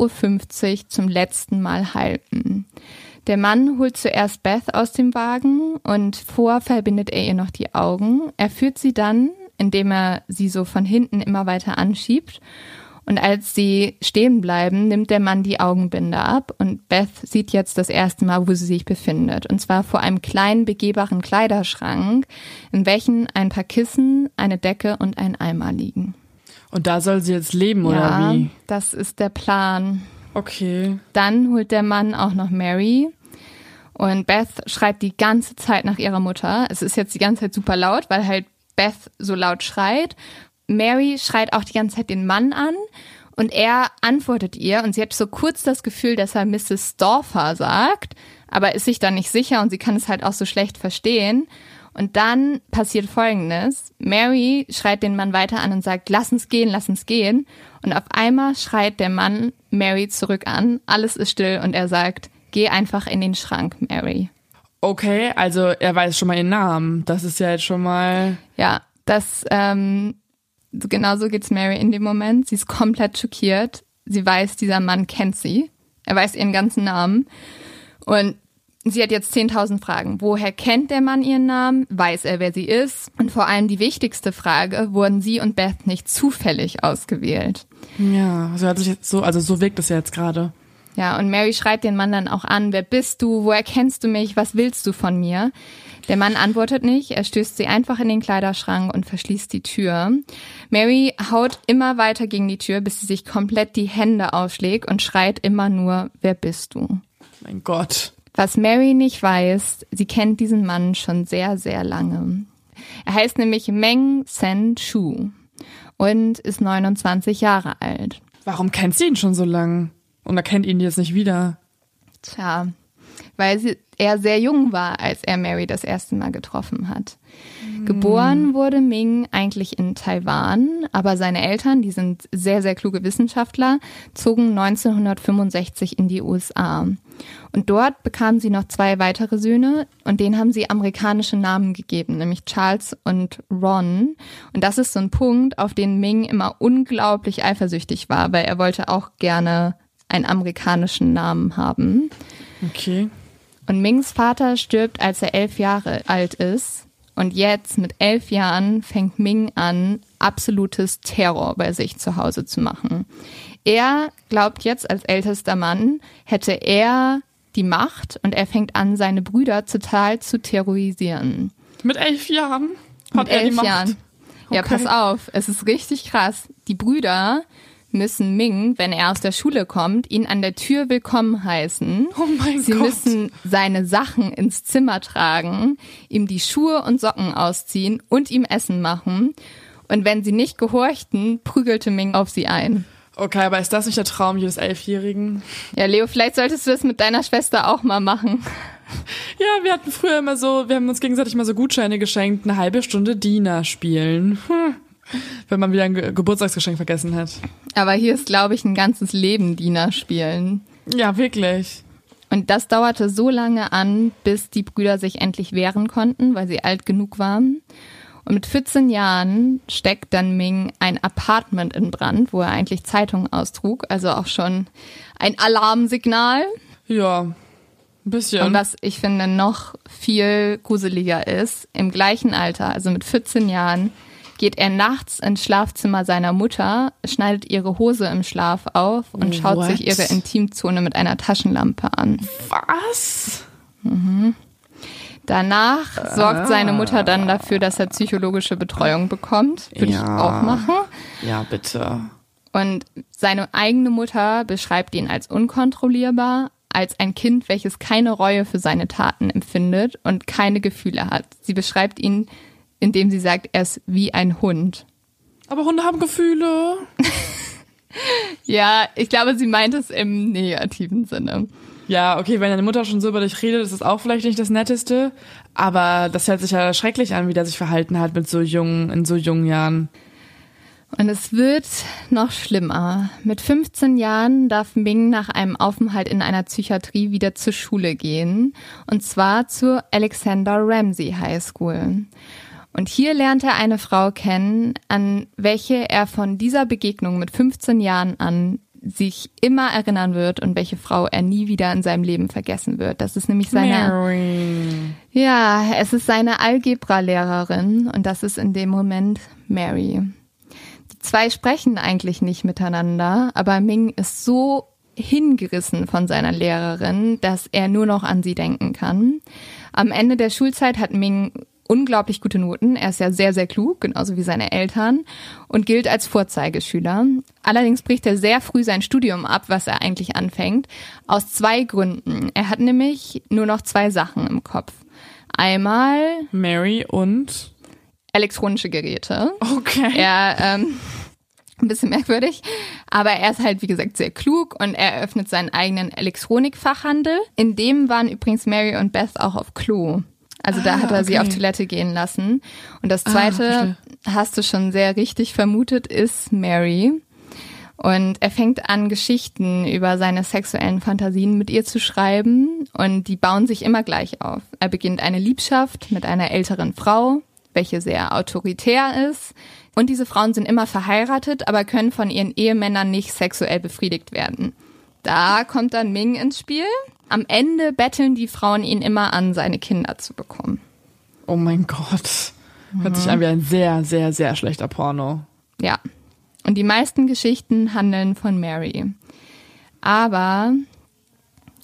11.50 Uhr zum letzten Mal halten. Der Mann holt zuerst Beth aus dem Wagen und vorher verbindet er ihr noch die Augen. Er führt sie dann, indem er sie so von hinten immer weiter anschiebt. Und als sie stehen bleiben, nimmt der Mann die Augenbinde ab und Beth sieht jetzt das erste Mal, wo sie sich befindet. Und zwar vor einem kleinen, begehbaren Kleiderschrank, in welchem ein paar Kissen, eine Decke und ein Eimer liegen. Und da soll sie jetzt leben, oder wie? Ja, das ist der Plan. Okay. Dann holt der Mann auch noch Mary und Beth schreit die ganze Zeit nach ihrer Mutter. Es ist jetzt die ganze Zeit super laut, weil halt Beth so laut schreit. Mary schreit auch die ganze Zeit den Mann an und er antwortet ihr und sie hat so kurz das Gefühl, dass er Mrs. Stauffer sagt, aber ist sich dann nicht sicher und sie kann es halt auch so schlecht verstehen. Und dann passiert Folgendes. Mary schreit den Mann weiter an und sagt, lass uns gehen, lass uns gehen. Und auf einmal schreit der Mann Mary zurück an, alles ist still und er sagt, geh einfach in den Schrank, Mary. Okay, also er weiß schon mal ihren Namen. Das ist ja jetzt schon mal... Ja, das... Genau so geht's Mary in dem Moment. Sie ist komplett schockiert. Sie weiß, dieser Mann kennt sie. Er weiß ihren ganzen Namen. Und sie hat jetzt 10.000 Fragen. Woher kennt der Mann ihren Namen? Weiß er, wer sie ist? Und vor allem die wichtigste Frage, wurden sie und Beth nicht zufällig ausgewählt? Ja, so hat sich jetzt so wirkt es ja jetzt gerade. Ja, und Mary schreit den Mann dann auch an, wer bist du, woher kennst du mich, was willst du von mir? Der Mann antwortet nicht, er stößt sie einfach in den Kleiderschrank und verschließt die Tür. Mary haut immer weiter gegen die Tür, bis sie sich komplett die Hände aufschlägt und schreit immer nur, wer bist du? Mein Gott. Was Mary nicht weiß, sie kennt diesen Mann schon sehr, sehr lange. Er heißt nämlich Meng Sen-Shu und ist 29 Jahre alt. Warum kennt sie ihn schon so lang? Und er kennt ihn jetzt nicht wieder? Tja, weil er sehr jung war, als er Mary das erste Mal getroffen hat. Geboren wurde Ming eigentlich in Taiwan, aber seine Eltern, die sind sehr, sehr kluge Wissenschaftler, zogen 1965 in die USA. Und dort bekamen sie noch 2 weitere Söhne und denen haben sie amerikanische Namen gegeben, nämlich Charles und Ron. Und das ist so ein Punkt, auf den Ming immer unglaublich eifersüchtig war, weil er wollte auch gerne einen amerikanischen Namen haben. Okay. Und Mings Vater stirbt, als er 11 Jahre alt ist. Und jetzt mit 11 Jahren fängt Ming an, absolutes Terror bei sich zu Hause zu machen. Er glaubt jetzt, als ältester Mann hätte er die Macht und er fängt an, seine Brüder total zu terrorisieren. Mit 11 Jahren Mit 11 er die Macht. Jahren. Ja, Okay. pass auf, es ist richtig krass. Die Brüder müssen Ming, wenn er aus der Schule kommt, ihn an der Tür willkommen heißen. Oh mein Sie Gott. müssen seine Sachen ins Zimmer tragen, ihm die Schuhe und Socken ausziehen und ihm Essen machen. Und wenn sie nicht gehorchten, prügelte Ming auf sie ein. Okay, aber ist das nicht der Traum jedes 11-Jährigen? Ja, Leo, vielleicht solltest du das mit deiner Schwester auch mal machen. Ja, wir hatten früher immer so, wir haben uns gegenseitig mal so Gutscheine geschenkt, 1/2 Stunde Diener spielen. Wenn man wieder ein Geburtstagsgeschenk vergessen hat. Aber hier ist, glaube ich, ein ganzes Leben Diener spielen. Ja, wirklich. Und das dauerte so lange an, bis die Brüder sich endlich wehren konnten, weil sie alt genug waren. Und mit 14 Jahren steckt dann Ming ein Apartment in Brand, wo er eigentlich Zeitungen austrug. Also auch schon ein Alarmsignal. Ja, ein bisschen. Und was ich finde noch viel gruseliger ist, im gleichen Alter, also mit 14 Jahren, geht er nachts ins Schlafzimmer seiner Mutter, schneidet ihre Hose im Schlaf auf und schaut What? sich ihre Intimzone mit einer Taschenlampe an. Was? Danach sorgt seine Mutter dann dafür, dass er psychologische Betreuung bekommt. Würde ich auch machen. Ja, bitte. Und seine eigene Mutter beschreibt ihn als unkontrollierbar, als ein Kind, welches keine Reue für seine Taten empfindet und keine Gefühle hat. Sie beschreibt ihn, indem sie sagt, er ist wie ein Hund. Aber Hunde haben Gefühle. Ja, ich glaube, sie meint es im negativen Sinne. Ja, okay, wenn deine Mutter schon so über dich redet, ist das auch vielleicht nicht das Netteste. Aber das hört sich ja schrecklich an, wie der sich verhalten hat in so jungen Jahren. Und es wird noch schlimmer. Mit 15 Jahren darf Ming nach einem Aufenthalt in einer Psychiatrie wieder zur Schule gehen. Und zwar zur Alexander Ramsey High School. Und hier lernt er eine Frau kennen, an welche er von dieser Begegnung mit 15 Jahren an sich immer erinnern wird und welche Frau er nie wieder in seinem Leben vergessen wird. Das ist nämlich Mary. Ja, es ist seine Algebra-Lehrerin und das ist in dem Moment Mary. Die 2 sprechen eigentlich nicht miteinander, aber Ming ist so hingerissen von seiner Lehrerin, dass er nur noch an sie denken kann. Am Ende der Schulzeit hat Ming unglaublich gute Noten. Er ist ja sehr, sehr klug, genauso wie seine Eltern und gilt als Vorzeigeschüler. Allerdings bricht er sehr früh sein Studium ab, was er eigentlich anfängt, aus 2 Gründen. Er hat nämlich nur noch 2 Sachen im Kopf. Einmal Mary und? elektronische Geräte. Okay. Ein bisschen merkwürdig, aber er ist halt, wie gesagt, sehr klug und er eröffnet seinen eigenen Elektronikfachhandel. In dem waren übrigens Mary und Beth auch auf Klo. Also da hat er sie auf Toilette gehen lassen. Und das Zweite, hast du schon sehr richtig vermutet, ist Mary. Und er fängt an, Geschichten über seine sexuellen Fantasien mit ihr zu schreiben. Und die bauen sich immer gleich auf. Er beginnt eine Liebschaft mit einer älteren Frau, welche sehr autoritär ist. Und diese Frauen sind immer verheiratet, aber können von ihren Ehemännern nicht sexuell befriedigt werden. Da kommt dann Ming ins Spiel. Am Ende betteln die Frauen ihn immer an, seine Kinder zu bekommen. Oh mein Gott. Hört sich an wie ein sehr, sehr, sehr schlechter Porno. Ja. Und die meisten Geschichten handeln von Mary. Aber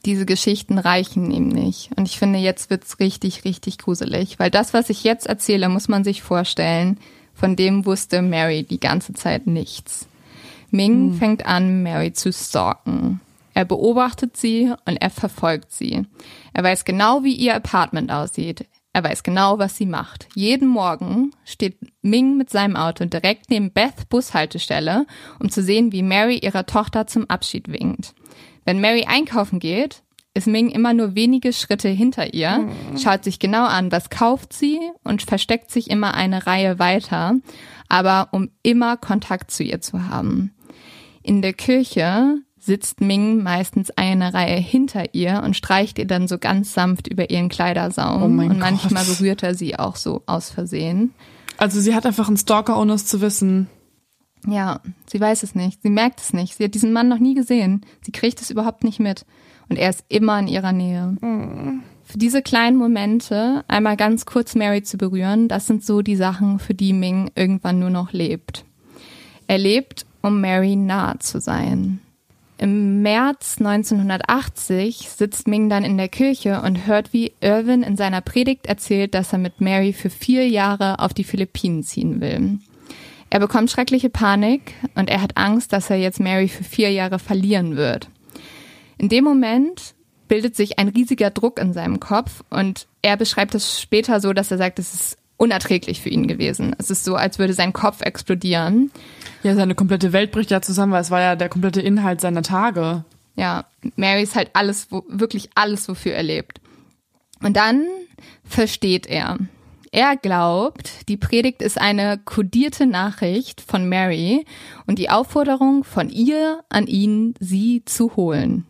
diese Geschichten reichen ihm nicht. Und ich finde, jetzt wird's richtig, richtig gruselig. Weil das, was ich jetzt erzähle, muss man sich vorstellen, von dem wusste Mary die ganze Zeit nichts. Ming fängt an, Mary zu stalken. Er beobachtet sie und er verfolgt sie. Er weiß genau, wie ihr Apartment aussieht. Er weiß genau, was sie macht. Jeden Morgen steht Ming mit seinem Auto direkt neben Beths Bushaltestelle, um zu sehen, wie Mary ihrer Tochter zum Abschied winkt. Wenn Mary einkaufen geht, ist Ming immer nur wenige Schritte hinter ihr, schaut sich genau an, was kauft sie und versteckt sich immer eine Reihe weiter, aber um immer Kontakt zu ihr zu haben. In der Küche sitzt Ming meistens eine Reihe hinter ihr und streicht ihr dann so ganz sanft über ihren Kleidersaum. Oh mein und Gott. manchmal berührt er sie auch so aus Versehen. Also sie hat einfach einen Stalker, ohne es zu wissen. Ja, sie weiß es nicht. Sie merkt es nicht. Sie hat diesen Mann noch nie gesehen. Sie kriegt es überhaupt nicht mit. Und er ist immer in ihrer Nähe. Für diese kleinen Momente einmal ganz kurz Mary zu berühren, das sind so die Sachen, für die Ming irgendwann nur noch lebt. Er lebt, um Mary nahe zu sein. Im März 1980 sitzt Ming dann in der Kirche und hört, wie Irwin in seiner Predigt erzählt, dass er mit Mary für 4 Jahre auf die Philippinen ziehen will. Er bekommt schreckliche Panik und er hat Angst, dass er jetzt Mary für 4 Jahre verlieren wird. In dem Moment bildet sich ein riesiger Druck in seinem Kopf und er beschreibt es später so, dass er sagt, es ist unerträglich für ihn gewesen. Es ist so, als würde sein Kopf explodieren. Ja, seine komplette Welt bricht ja zusammen, weil es war ja der komplette Inhalt seiner Tage. Ja, Mary ist halt alles, wirklich alles, wofür er lebt. Und dann versteht er. Er glaubt, die Predigt ist eine kodierte Nachricht von Mary und die Aufforderung von ihr an ihn, sie zu holen.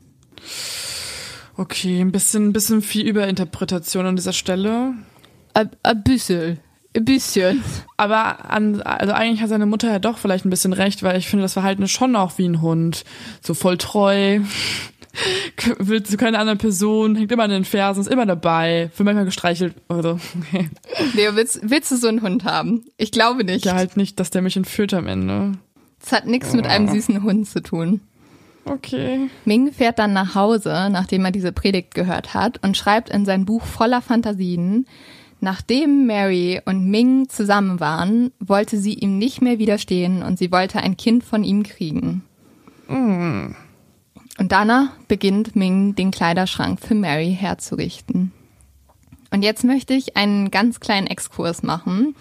Okay, ein bisschen viel Überinterpretation an dieser Stelle. Ein bisschen. Aber also eigentlich hat seine Mutter ja doch vielleicht ein bisschen recht, weil ich finde, das Verhalten ist schon auch wie ein Hund. So voll treu, will zu keiner anderen Person, hängt immer an den Fersen, ist immer dabei, wird manchmal gestreichelt oder so. Okay. Leo, willst du so einen Hund haben? Ich glaube nicht. Ja, halt nicht, dass der mich entführt am Ende. Das hat nichts mit einem süßen Hund zu tun. Okay. Ming fährt dann nach Hause, nachdem er diese Predigt gehört hat, und schreibt in sein Buch voller Fantasien: Nachdem Mary und Ming zusammen waren, wollte sie ihm nicht mehr widerstehen und sie wollte ein Kind von ihm kriegen. Und danach beginnt Ming, den Kleiderschrank für Mary herzurichten. Und jetzt möchte ich einen ganz kleinen Exkurs machen,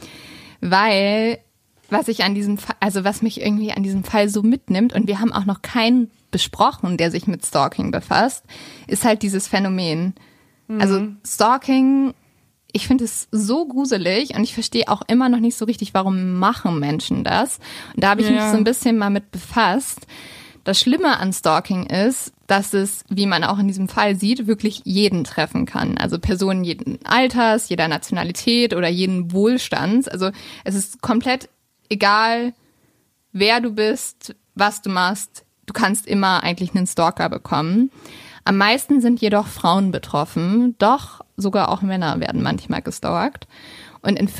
weil was mich irgendwie an diesem Fall so mitnimmt, und wir haben auch noch keinen besprochen, der sich mit Stalking befasst, ist halt dieses Phänomen. Also Stalking, ich finde es so gruselig und ich verstehe auch immer noch nicht so richtig, warum machen Menschen das. Und da habe ich mich so ein bisschen mal mit befasst. Das Schlimme an Stalking ist, dass es, wie man auch in diesem Fall sieht, wirklich jeden treffen kann. Also Personen jeden Alters, jeder Nationalität oder jeden Wohlstands. Also es ist komplett egal, wer du bist, was du machst. Du kannst immer eigentlich einen Stalker bekommen. Am meisten sind jedoch Frauen betroffen, doch sogar auch Männer werden manchmal gestalkt. Und in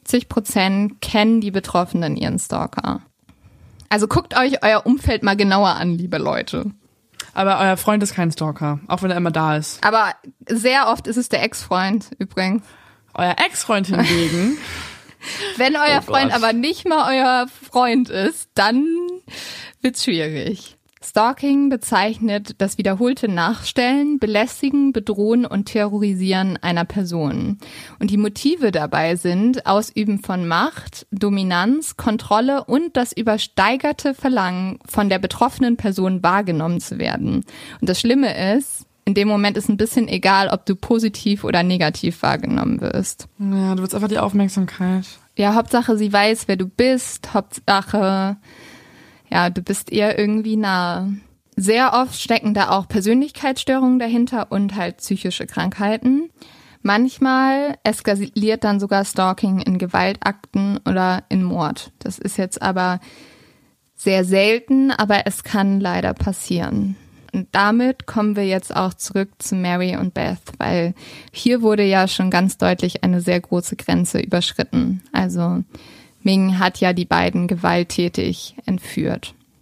75% kennen die Betroffenen ihren Stalker. Also guckt euch euer Umfeld mal genauer an, liebe Leute. Aber euer Freund ist kein Stalker, auch wenn er immer da ist. Aber sehr oft ist es der Ex-Freund übrigens. Euer Ex-Freund hingegen. Wenn euer Freund aber nicht mal euer Freund ist, dann wird's schwierig. Stalking bezeichnet das wiederholte Nachstellen, Belästigen, Bedrohen und Terrorisieren einer Person. Und die Motive dabei sind Ausüben von Macht, Dominanz, Kontrolle und das übersteigerte Verlangen, von der betroffenen Person wahrgenommen zu werden. Und das Schlimme ist, in dem Moment ist ein bisschen egal, ob du positiv oder negativ wahrgenommen wirst. Ja, du willst einfach die Aufmerksamkeit. Ja, Hauptsache sie weiß, wer du bist. Hauptsache, ja, du bist ihr irgendwie nahe. Sehr oft stecken da auch Persönlichkeitsstörungen dahinter und halt psychische Krankheiten. Manchmal eskaliert dann sogar Stalking in Gewaltakten oder in Mord. Das ist jetzt aber sehr selten, aber es kann leider passieren. Und damit kommen wir jetzt auch zurück zu Mary und Beth, weil hier wurde ja schon ganz deutlich eine sehr große Grenze überschritten. Also Ming hat ja die beiden gewalttätig entführt.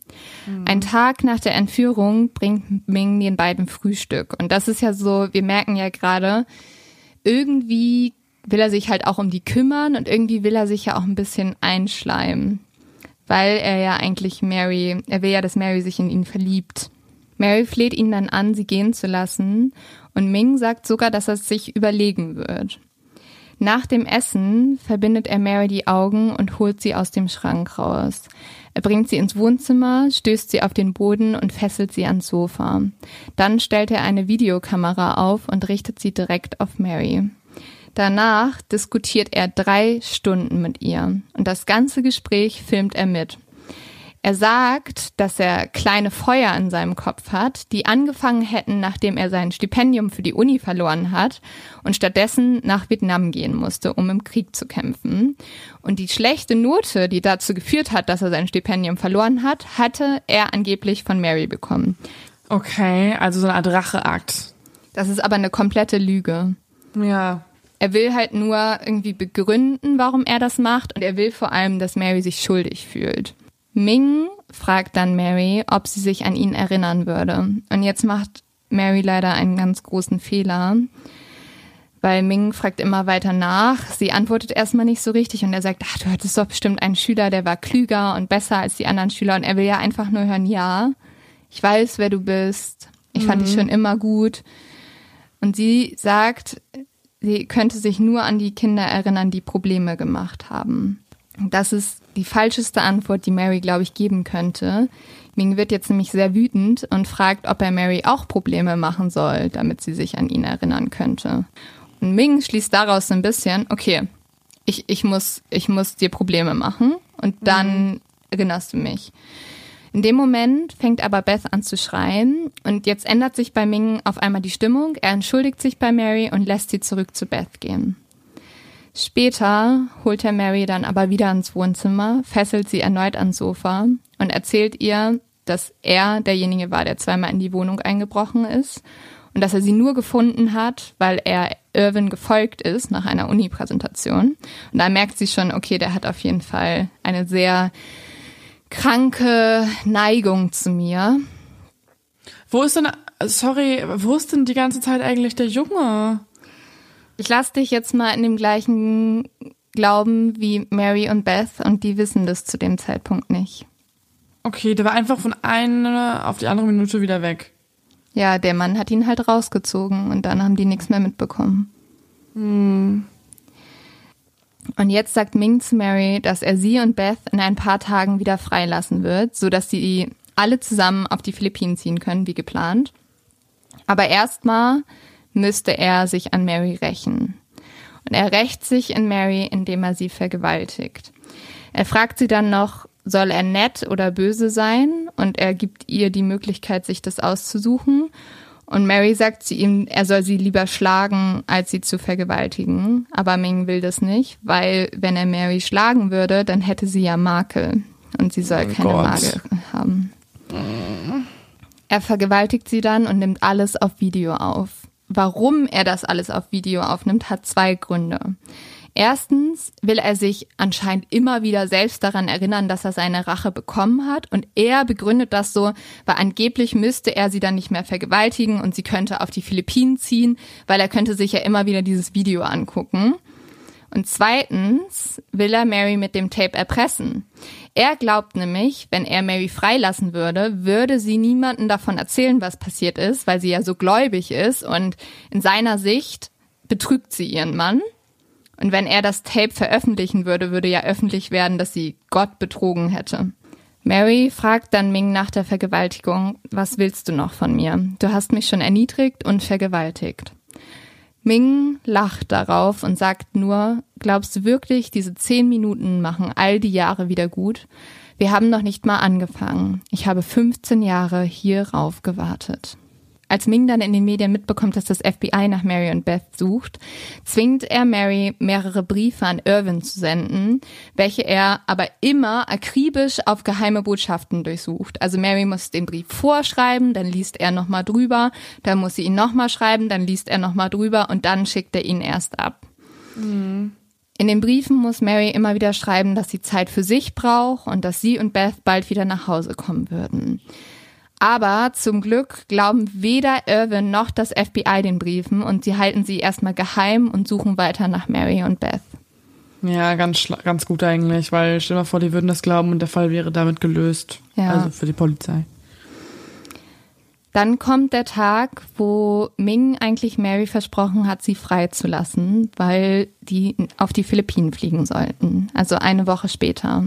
Ein Tag nach der Entführung bringt Ming den beiden Frühstück. Und das ist ja so, wir merken ja gerade, irgendwie will er sich halt auch um die kümmern und irgendwie will er sich ja auch ein bisschen einschleimen. Weil er ja eigentlich er will ja, dass Mary sich in ihn verliebt. Mary fleht ihn dann an, sie gehen zu lassen. Und Ming sagt sogar, dass er es sich überlegen wird. Nach dem Essen verbindet er Mary die Augen und holt sie aus dem Schrank raus. Er bringt sie ins Wohnzimmer, stößt sie auf den Boden und fesselt sie ans Sofa. Dann stellt er eine Videokamera auf und richtet sie direkt auf Mary. Danach diskutiert er 3 Stunden mit ihr und das ganze Gespräch filmt er mit. Er sagt, dass er kleine Feuer in seinem Kopf hat, die angefangen hätten, nachdem er sein Stipendium für die Uni verloren hat und stattdessen nach Vietnam gehen musste, um im Krieg zu kämpfen. Und die schlechte Note, die dazu geführt hat, dass er sein Stipendium verloren hat, hatte er angeblich von Mary bekommen. Okay, also so eine Art Racheakt. Das ist aber eine komplette Lüge. Ja. Er will halt nur irgendwie begründen, warum er das macht und er will vor allem, dass Mary sich schuldig fühlt. Ming fragt dann Mary, ob sie sich an ihn erinnern würde. Und jetzt macht Mary leider einen ganz großen Fehler, weil Ming fragt immer weiter nach. Sie antwortet erstmal nicht so richtig und er sagt, ach, du hattest doch bestimmt einen Schüler, der war klüger und besser als die anderen Schüler. Und er will ja einfach nur hören, ja, ich weiß, wer du bist. Ich fand dich schon immer gut. Und sie sagt, sie könnte sich nur an die Kinder erinnern, die Probleme gemacht haben. Das ist die falscheste Antwort, die Mary, glaube ich, geben könnte. Ming wird jetzt nämlich sehr wütend und fragt, ob er Mary auch Probleme machen soll, damit sie sich an ihn erinnern könnte. Und Ming schließt daraus so ein bisschen, okay, ich muss dir Probleme machen und dann erinnerst du mich. In dem Moment fängt aber Beth an zu schreien und jetzt ändert sich bei Ming auf einmal die Stimmung. Er entschuldigt sich bei Mary und lässt sie zurück zu Beth gehen. Später holt er Mary dann aber wieder ins Wohnzimmer, fesselt sie erneut ans Sofa und erzählt ihr, dass er derjenige war, der 2-mal in die Wohnung eingebrochen ist und dass er sie nur gefunden hat, weil er Irwin gefolgt ist nach einer Uni-Präsentation. Und da merkt sie schon, okay, der hat auf jeden Fall eine sehr kranke Neigung zu mir. Wo ist denn die ganze Zeit eigentlich der Junge? Ich lasse dich jetzt mal in dem gleichen Glauben wie Mary und Beth und die wissen das zu dem Zeitpunkt nicht. Okay, der war einfach von einer auf die andere Minute wieder weg. Ja, der Mann hat ihn halt rausgezogen und dann haben die nichts mehr mitbekommen. Und jetzt sagt Ming zu Mary, dass er sie und Beth in ein paar Tagen wieder freilassen wird, sodass sie alle zusammen auf die Philippinen ziehen können, wie geplant. Aber erstmal müsste er sich an Mary rächen. Und er rächt sich in Mary, indem er sie vergewaltigt. Er fragt sie dann noch, soll er nett oder böse sein? Und er gibt ihr die Möglichkeit, sich das auszusuchen. Und Mary sagt zu ihm, er soll sie lieber schlagen, als sie zu vergewaltigen. Aber Ming will das nicht, weil wenn er Mary schlagen würde, dann hätte sie ja Makel. Und sie soll keine Makel haben. Er vergewaltigt sie dann und nimmt alles auf Video auf. Warum er das alles auf Video aufnimmt, hat 2 Gründe. Erstens will er sich anscheinend immer wieder selbst daran erinnern, dass er seine Rache bekommen hat. Und er begründet das so, weil angeblich müsste er sie dann nicht mehr vergewaltigen und sie könnte auf die Philippinen ziehen, weil er könnte sich ja immer wieder dieses Video angucken. Und zweitens will er Mary mit dem Tape erpressen. Er glaubt nämlich, wenn er Mary freilassen würde, würde sie niemandem davon erzählen, was passiert ist, weil sie ja so gläubig ist und in seiner Sicht betrügt sie ihren Mann. Und wenn er das Tape veröffentlichen würde, würde ja öffentlich werden, dass sie Gott betrogen hätte. Mary fragt dann Ming nach der Vergewaltigung, was willst du noch von mir? Du hast mich schon erniedrigt und vergewaltigt. Ming lacht darauf und sagt nur, glaubst du wirklich, diese 10 Minuten machen all die Jahre wieder gut? Wir haben noch nicht mal angefangen. Ich habe 15 Jahre hierauf gewartet. Als Ming dann in den Medien mitbekommt, dass das FBI nach Mary und Beth sucht, zwingt er Mary, mehrere Briefe an Irwin zu senden, welche er aber immer akribisch auf geheime Botschaften durchsucht. Also Mary muss den Brief vorschreiben, dann liest er nochmal drüber, dann muss sie ihn nochmal schreiben, dann liest er nochmal drüber und dann schickt er ihn erst ab. In den Briefen muss Mary immer wieder schreiben, dass sie Zeit für sich braucht und dass sie und Beth bald wieder nach Hause kommen würden. Aber zum Glück glauben weder Irwin noch das FBI den Briefen und sie halten sie erstmal geheim und suchen weiter nach Mary und Beth. Ja, ganz gut eigentlich, weil stell dir mal vor, die würden das glauben und der Fall wäre damit gelöst. Ja. Also für die Polizei. Dann kommt der Tag, wo Ming eigentlich Mary versprochen hat, sie freizulassen, weil die auf die Philippinen fliegen sollten. Also eine Woche später.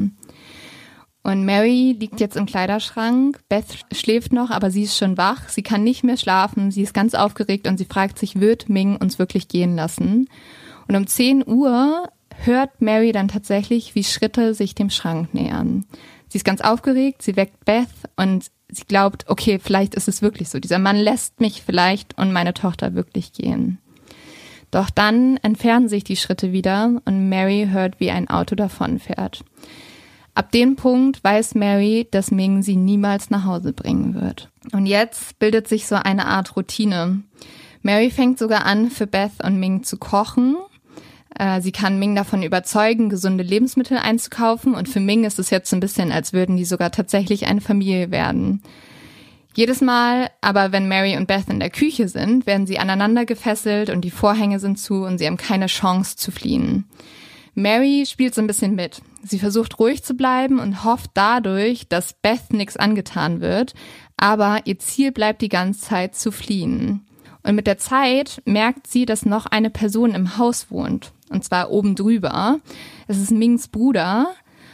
Und Mary liegt jetzt im Kleiderschrank. Beth schläft noch, aber sie ist schon wach. Sie kann nicht mehr schlafen. Sie ist ganz aufgeregt und sie fragt sich, wird Ming uns wirklich gehen lassen? Und um 10 Uhr hört Mary dann tatsächlich, wie Schritte sich dem Schrank nähern. Sie ist ganz aufgeregt, sie weckt Beth und sie glaubt, okay, vielleicht ist es wirklich so. Dieser Mann lässt mich vielleicht und meine Tochter wirklich gehen. Doch dann entfernen sich die Schritte wieder und Mary hört, wie ein Auto davonfährt. Ab dem Punkt weiß Mary, dass Ming sie niemals nach Hause bringen wird. Und jetzt bildet sich so eine Art Routine. Mary fängt sogar an, für Beth und Ming zu kochen. Sie kann Ming davon überzeugen, gesunde Lebensmittel einzukaufen. Und für Ming ist es jetzt so ein bisschen, als würden die sogar tatsächlich eine Familie werden. Jedes Mal aber, wenn Mary und Beth in der Küche sind, werden sie aneinander gefesselt und die Vorhänge sind zu und sie haben keine Chance zu fliehen. Mary spielt so ein bisschen mit. Sie versucht ruhig zu bleiben und hofft dadurch, dass Beth nichts angetan wird, aber ihr Ziel bleibt die ganze Zeit zu fliehen. Und mit der Zeit merkt sie, dass noch eine Person im Haus wohnt, und zwar oben drüber. Es ist Mings Bruder,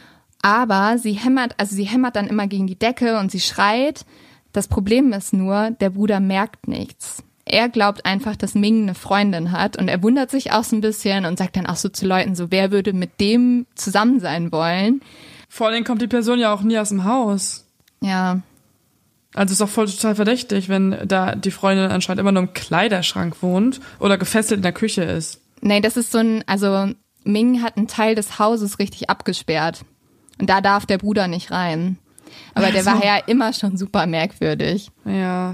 aber sie hämmert dann immer gegen die Decke und sie schreit. Das Problem ist nur, der Bruder merkt nichts. Er glaubt einfach, dass Ming eine Freundin hat und er wundert sich auch so ein bisschen und sagt dann auch so zu Leuten so, wer würde mit dem zusammen sein wollen? Vor allem kommt die Person ja auch nie aus dem Haus. Ja. Also ist doch voll total verdächtig, wenn da die Freundin anscheinend immer nur im Kleiderschrank wohnt oder gefesselt in der Küche ist. Nee, das ist also Ming hat einen Teil des Hauses richtig abgesperrt und da darf der Bruder nicht rein. Aber der war ja immer schon super merkwürdig. Ja.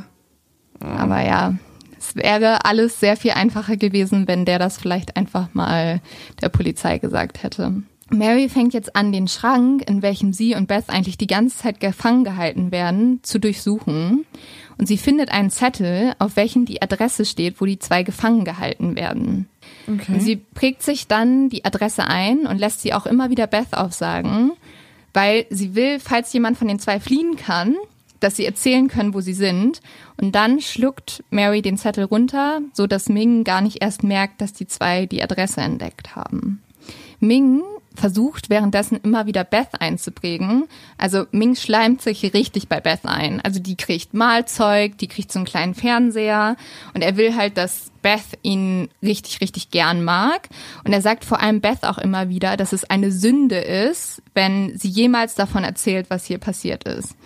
Aber ja, es wäre alles sehr viel einfacher gewesen, wenn der das vielleicht einfach mal der Polizei gesagt hätte. Mary fängt jetzt an, den Schrank, in welchem sie und Beth eigentlich die ganze Zeit gefangen gehalten werden, zu durchsuchen. Und sie findet einen Zettel, auf welchem die Adresse steht, wo die zwei gefangen gehalten werden. Okay. Und sie prägt sich dann die Adresse ein und lässt sie auch immer wieder Beth aufsagen, weil sie will, falls jemand von den zwei fliehen kann, dass sie erzählen können, wo sie sind. Und dann schluckt Mary den Zettel runter, so dass Ming gar nicht erst merkt, dass die zwei die Adresse entdeckt haben. Ming versucht währenddessen immer wieder Beth einzuprägen. Also Ming schleimt sich richtig bei Beth ein. Also die kriegt Mahlzeug, die kriegt so einen kleinen Fernseher und er will halt, dass Beth ihn richtig, richtig gern mag. Und er sagt vor allem Beth auch immer wieder, dass es eine Sünde ist, wenn sie jemals davon erzählt, was hier passiert ist.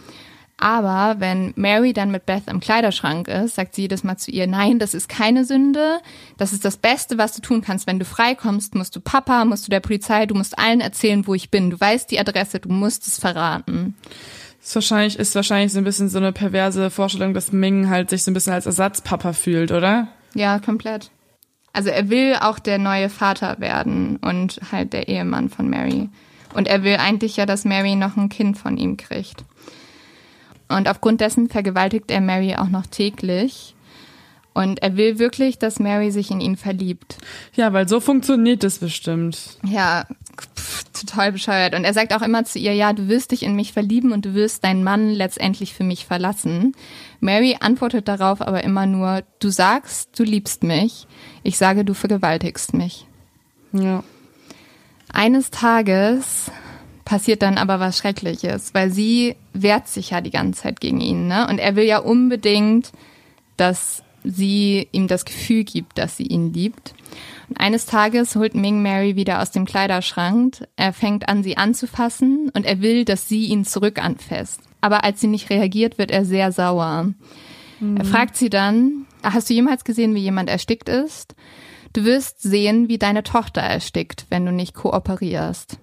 Aber wenn Mary dann mit Beth im Kleiderschrank ist, sagt sie jedes Mal zu ihr, nein, das ist keine Sünde, das ist das Beste, was du tun kannst. Wenn du freikommst, musst du Papa, musst du der Polizei, du musst allen erzählen, wo ich bin. Du weißt die Adresse, du musst es verraten. Ist wahrscheinlich so ein bisschen so eine perverse Vorstellung, dass Ming halt sich so ein bisschen als Ersatzpapa fühlt, oder? Ja, komplett. Also er will auch der neue Vater werden und halt der Ehemann von Mary. Und er will eigentlich ja, dass Mary noch ein Kind von ihm kriegt. Und aufgrund dessen vergewaltigt er Mary auch noch täglich. Und er will wirklich, dass Mary sich in ihn verliebt. Ja, weil so funktioniert das bestimmt. Ja, total bescheuert. Und er sagt auch immer zu ihr, ja, du wirst dich in mich verlieben und du wirst deinen Mann letztendlich für mich verlassen. Mary antwortet darauf aber immer nur, du sagst, du liebst mich. Ich sage, du vergewaltigst mich. Ja. Eines Tages passiert dann aber was Schreckliches, weil sie wehrt sich ja die ganze Zeit gegen ihn, ne? Und er will ja unbedingt, dass sie ihm das Gefühl gibt, dass sie ihn liebt. Und eines Tages holt Ming Mary wieder aus dem Kleiderschrank. Er fängt an, sie anzufassen und er will, dass sie ihn zurück anfasst. Aber als sie nicht reagiert, wird er sehr sauer. Er fragt sie dann, hast du jemals gesehen, wie jemand erstickt ist? Du wirst sehen, wie deine Tochter erstickt, wenn du nicht kooperierst.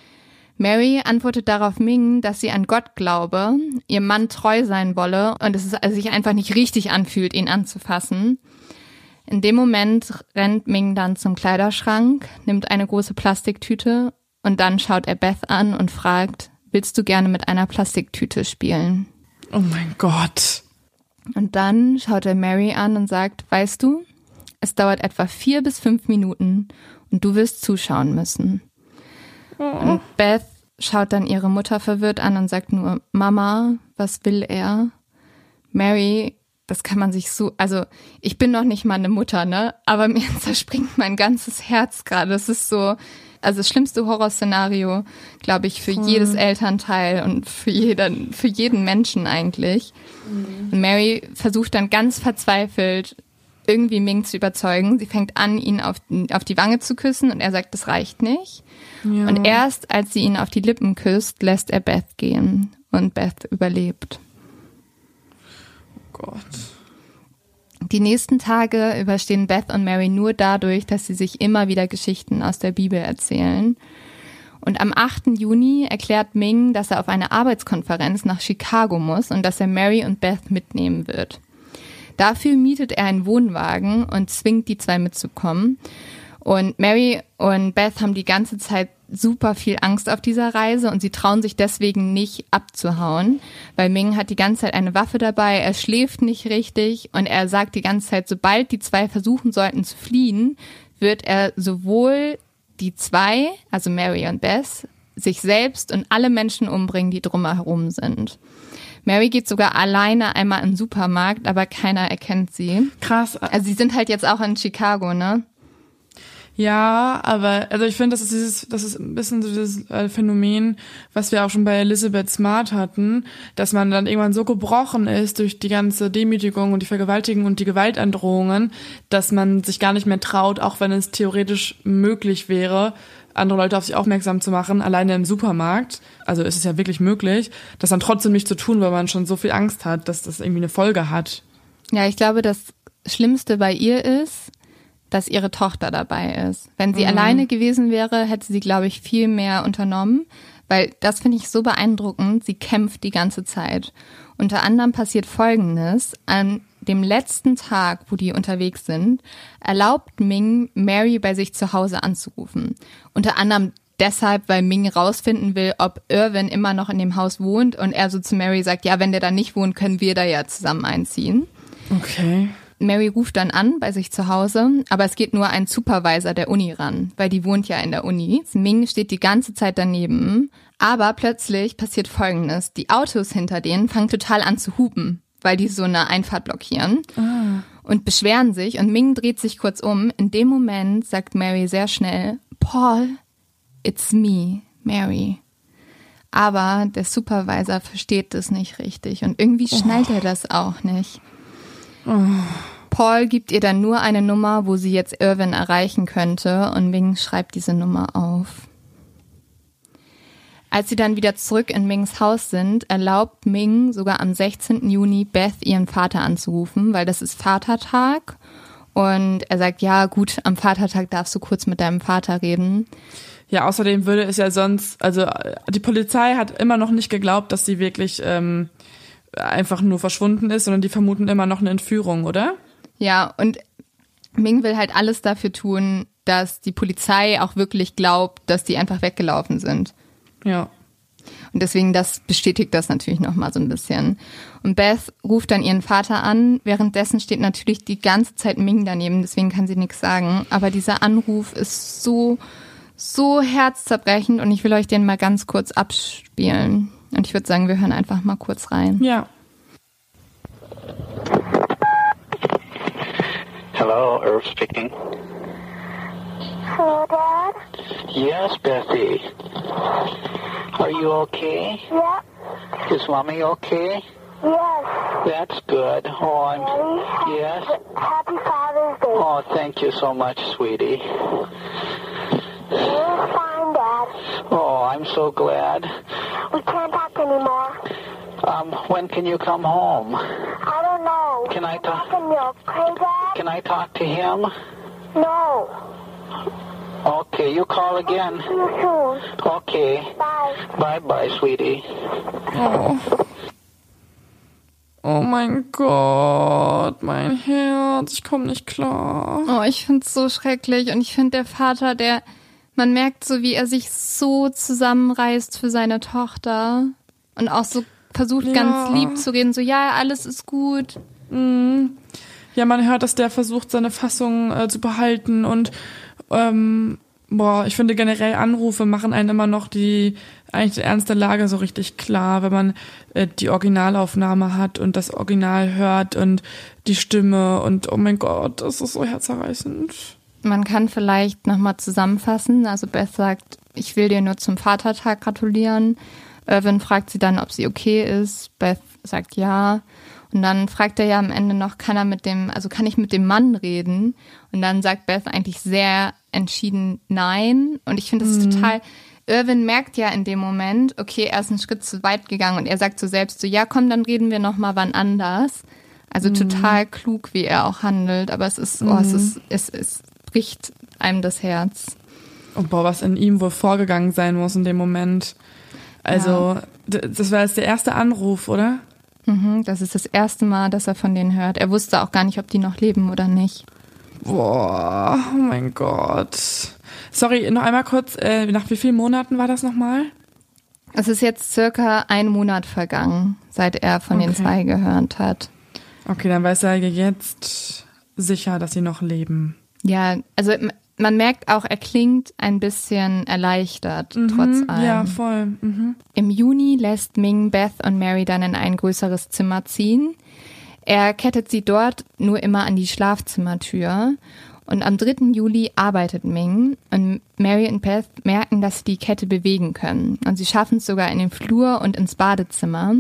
Mary antwortet darauf Ming, dass sie an Gott glaube, ihrem Mann treu sein wolle und es sich einfach nicht richtig anfühlt, ihn anzufassen. In dem Moment rennt Ming dann zum Kleiderschrank, nimmt eine große Plastiktüte und dann schaut er Beth an und fragt, willst du gerne mit einer Plastiktüte spielen? Oh mein Gott. Und dann schaut er Mary an und sagt, weißt du, es dauert etwa 4 bis 5 Minuten und du wirst zuschauen müssen. Und Beth schaut dann ihre Mutter verwirrt an und sagt nur, Mama, was will er? Mary, das kann man sich so, also ich bin noch nicht mal eine Mutter, ne? Aber mir zerspringt mein ganzes Herz gerade. Das ist so, also das schlimmste Horrorszenario, glaube ich, für jedes Elternteil und für jeden Menschen eigentlich. Und Mary versucht dann ganz verzweifelt, irgendwie Ming zu überzeugen. Sie fängt an, ihn auf die Wange zu küssen und er sagt, das reicht nicht. Ja. Und erst als sie ihn auf die Lippen küsst, lässt er Beth gehen. Und Beth überlebt. Oh Gott. Die nächsten Tage überstehen Beth und Mary nur dadurch, dass sie sich immer wieder Geschichten aus der Bibel erzählen. Und am 8. Juni erklärt Ming, dass er auf eine Arbeitskonferenz nach Chicago muss und dass er Mary und Beth mitnehmen wird. Dafür mietet er einen Wohnwagen und zwingt die zwei mitzukommen. Und Mary und Beth haben die ganze Zeit super viel Angst auf dieser Reise und sie trauen sich deswegen nicht abzuhauen, weil Ming hat die ganze Zeit eine Waffe dabei, er schläft nicht richtig und er sagt die ganze Zeit, sobald die zwei versuchen sollten zu fliehen, wird er sowohl die zwei, also Mary und Beth, sich selbst und alle Menschen umbringen, die drumherum sind. Mary geht sogar alleine einmal in den Supermarkt, aber keiner erkennt sie. Krass. Also sie sind halt jetzt auch in Chicago, ne? Ja, aber also ich finde, das ist ein bisschen so dieses Phänomen, was wir auch schon bei Elizabeth Smart hatten, dass man dann irgendwann so gebrochen ist durch die ganze Demütigung und die Vergewaltigung und die Gewaltandrohungen, dass man sich gar nicht mehr traut, auch wenn es theoretisch möglich wäre, andere Leute auf sich aufmerksam zu machen, alleine im Supermarkt, also ist es ja wirklich möglich, das dann trotzdem nicht zu tun, weil man schon so viel Angst hat, dass das irgendwie eine Folge hat. Ja, ich glaube, das Schlimmste bei ihr ist, dass ihre Tochter dabei ist. Wenn sie alleine gewesen wäre, hätte sie, glaube ich, viel mehr unternommen, weil das finde ich so beeindruckend. Sie kämpft die ganze Zeit. Unter anderem passiert Folgendes. An dem letzten Tag, wo die unterwegs sind, erlaubt Ming, Mary bei sich zu Hause anzurufen. Unter anderem deshalb, weil Ming rausfinden will, ob Irwin immer noch in dem Haus wohnt und er so zu Mary sagt, ja, wenn der da nicht wohnt, können wir da ja zusammen einziehen. Okay. Mary ruft dann an bei sich zu Hause, aber es geht nur ein Supervisor der Uni ran, weil die wohnt ja in der Uni. Ming steht die ganze Zeit daneben, aber plötzlich passiert Folgendes. Die Autos hinter denen fangen total an zu hupen, weil die so eine Einfahrt blockieren und beschweren sich und Ming dreht sich kurz um. In dem Moment sagt Mary sehr schnell, Paul, it's me, Mary. Aber der Supervisor versteht das nicht richtig und irgendwie schnallt er das auch nicht. Paul gibt ihr dann nur eine Nummer, wo sie jetzt Irwin erreichen könnte und Ming schreibt diese Nummer auf. Als sie dann wieder zurück in Mings Haus sind, erlaubt Ming sogar am 16. Juni Beth ihren Vater anzurufen, weil das ist Vatertag und er sagt, ja gut, am Vatertag darfst du kurz mit deinem Vater reden. Ja, außerdem würde es ja sonst, also die Polizei hat immer noch nicht geglaubt, dass sie wirklich einfach nur verschwunden ist, sondern die vermuten immer noch eine Entführung, oder? Ja, und Ming will halt alles dafür tun, dass die Polizei auch wirklich glaubt, dass die einfach weggelaufen sind. Ja. Und deswegen, das bestätigt das natürlich nochmal so ein bisschen. Und Beth ruft dann ihren Vater an. Währenddessen steht natürlich die ganze Zeit Ming daneben, deswegen kann sie nichts sagen. Aber dieser Anruf ist so herzzerbrechend und ich will euch den mal ganz kurz abspielen. Und ich würde sagen, wir hören einfach mal kurz rein. Ja. Hello, Irv speaking. Hello, Dad? Yes, Bethy. Are you okay? Yeah. Is Mommy okay? Yes. That's good. Oh, Daddy? Yes? Happy Father's Day. Oh, thank you so much, sweetie. You're fine, Dad. Oh, I'm so glad. We can't talk anymore. When can you come home? I don't know. Can I talk? Talk to you, okay, Dad? Can I talk to him? No. Okay, you call again. See you soon. Okay. Bye. Bye-bye, sweetie. Oh. Oh mein Gott, mein Herz, ich komme nicht klar. Oh, ich find's so schrecklich. Und ich finde, der Vater, man merkt so, wie er sich so zusammenreißt für seine Tochter. Und auch so versucht, ganz lieb zu reden. So, ja, alles ist gut. Ja, man hört, dass der versucht, seine Fassung zu behalten. Und ich finde generell Anrufe machen einen immer noch eigentlich die ernste Lage so richtig klar, wenn man die Originalaufnahme hat und das Original hört und die Stimme und oh mein Gott, das ist so herzerreißend. Man kann vielleicht nochmal zusammenfassen. Also Beth sagt, ich will dir nur zum Vatertag gratulieren. Irwin fragt sie dann, ob sie okay ist. Beth sagt ja. Und dann fragt er ja am Ende noch, kann ich mit dem Mann reden? Und dann sagt Beth eigentlich sehr entschieden nein. Und ich finde das total, Irwin merkt ja in dem Moment, okay, er ist einen Schritt zu weit gegangen und er sagt so selbst so, ja komm, dann reden wir nochmal wann anders. Also total klug, wie er auch handelt. Aber es bricht einem das Herz. Und was in ihm wohl vorgegangen sein muss in dem Moment. Also, das war jetzt der erste Anruf, oder? Das ist das erste Mal, dass er von denen hört. Er wusste auch gar nicht, ob die noch leben oder nicht. Boah, oh mein Gott. Sorry, noch einmal kurz, nach wie vielen Monaten war das nochmal? Es ist jetzt circa 1 Monat vergangen, seit er von den 2 gehört hat. Okay, dann weiß er jetzt sicher, dass sie noch leben. Ja, also man merkt auch, er klingt ein bisschen erleichtert, trotz allem. Ja, voll. Im Juni lässt Ming Beth und Mary dann in ein größeres Zimmer ziehen. Er kettet sie dort nur immer an die Schlafzimmertür. Und am 3. Juli arbeitet Ming und Mary und Beth merken, dass sie die Kette bewegen können. Und sie schaffen es sogar in den Flur und ins Badezimmer.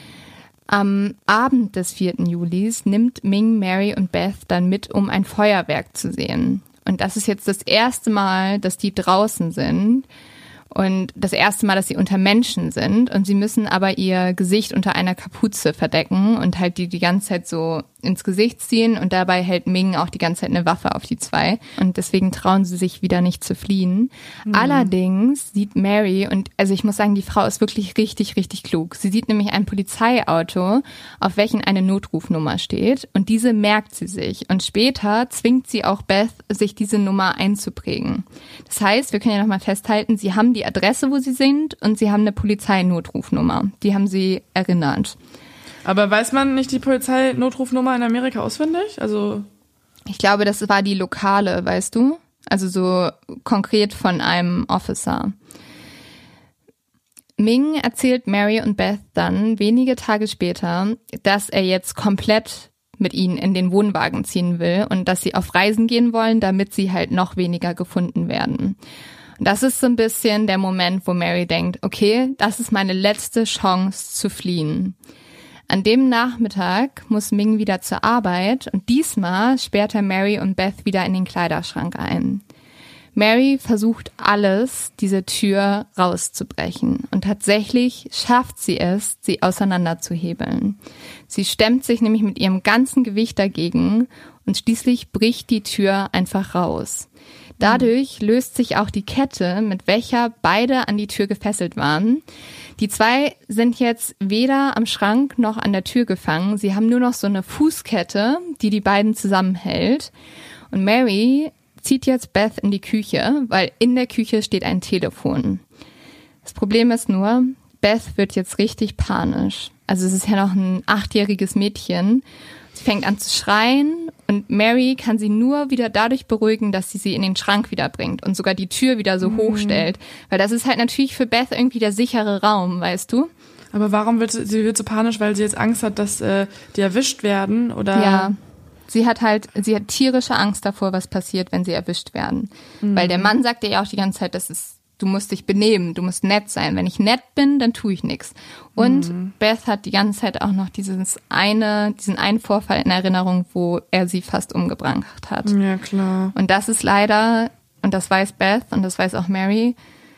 Am Abend des 4. Julis nimmt Ming Mary und Beth dann mit, um ein Feuerwerk zu sehen. Und das ist jetzt das erste Mal, dass die draußen sind und das erste Mal, dass sie unter Menschen sind. Und sie müssen aber ihr Gesicht unter einer Kapuze verdecken und halt die ganze Zeit so ins Gesicht ziehen. Und dabei hält Ming auch die ganze Zeit eine Waffe auf die 2. Und deswegen trauen sie sich wieder nicht zu fliehen. Allerdings sieht Mary, und also ich muss sagen, die Frau ist wirklich richtig, richtig klug. Sie sieht nämlich ein Polizeiauto, auf welchem eine Notrufnummer steht. Und diese merkt sie sich. Und später zwingt sie auch Beth, sich diese Nummer einzuprägen. Das heißt, wir können ja nochmal festhalten, sie haben die Adresse, wo sie sind, und sie haben eine Polizeinotrufnummer. Die haben sie erinnert. Aber weiß man nicht die Polizeinotrufnummer in Amerika auswendig? Also ich glaube, das war die lokale, weißt du? Also so konkret von einem Officer. Ming erzählt Mary und Beth dann wenige Tage später, dass er jetzt komplett mit ihnen in den Wohnwagen ziehen will und dass sie auf Reisen gehen wollen, damit sie halt noch weniger gefunden werden. Und das ist so ein bisschen der Moment, wo Mary denkt, okay, das ist meine letzte Chance zu fliehen. An dem Nachmittag muss Ming wieder zur Arbeit und diesmal sperrt er Mary und Beth wieder in den Kleiderschrank ein. Mary versucht alles, diese Tür rauszubrechen und tatsächlich schafft sie es, sie auseinanderzuhebeln. Sie stemmt sich nämlich mit ihrem ganzen Gewicht dagegen und schließlich bricht die Tür einfach raus. Dadurch löst sich auch die Kette, mit welcher beide an die Tür gefesselt waren. Die 2 sind jetzt weder am Schrank noch an der Tür gefangen. Sie haben nur noch so eine Fußkette, die die beiden zusammenhält. Und Mary zieht jetzt Beth in die Küche, weil in der Küche steht ein Telefon. Das Problem ist nur, Beth wird jetzt richtig panisch. Also es ist ja noch ein 8-jähriges Mädchen. Sie fängt an zu schreien und Mary kann sie nur wieder dadurch beruhigen, dass sie in den Schrank wieder bringt und sogar die Tür wieder so hochstellt. Weil das ist halt natürlich für Beth irgendwie der sichere Raum, weißt du? Aber warum wird sie so panisch, weil sie jetzt Angst hat, dass die erwischt werden? Oder? Ja, sie hat tierische Angst davor, was passiert, wenn sie erwischt werden. Weil der Mann sagt ihr ja auch die ganze Zeit, du musst dich benehmen, du musst nett sein. Wenn ich nett bin, dann tue ich nichts. Und Beth hat die ganze Zeit auch noch diesen einen Vorfall in Erinnerung, wo er sie fast umgebracht hat. Ja, klar. Und das ist leider, und das weiß Beth und das weiß auch Mary,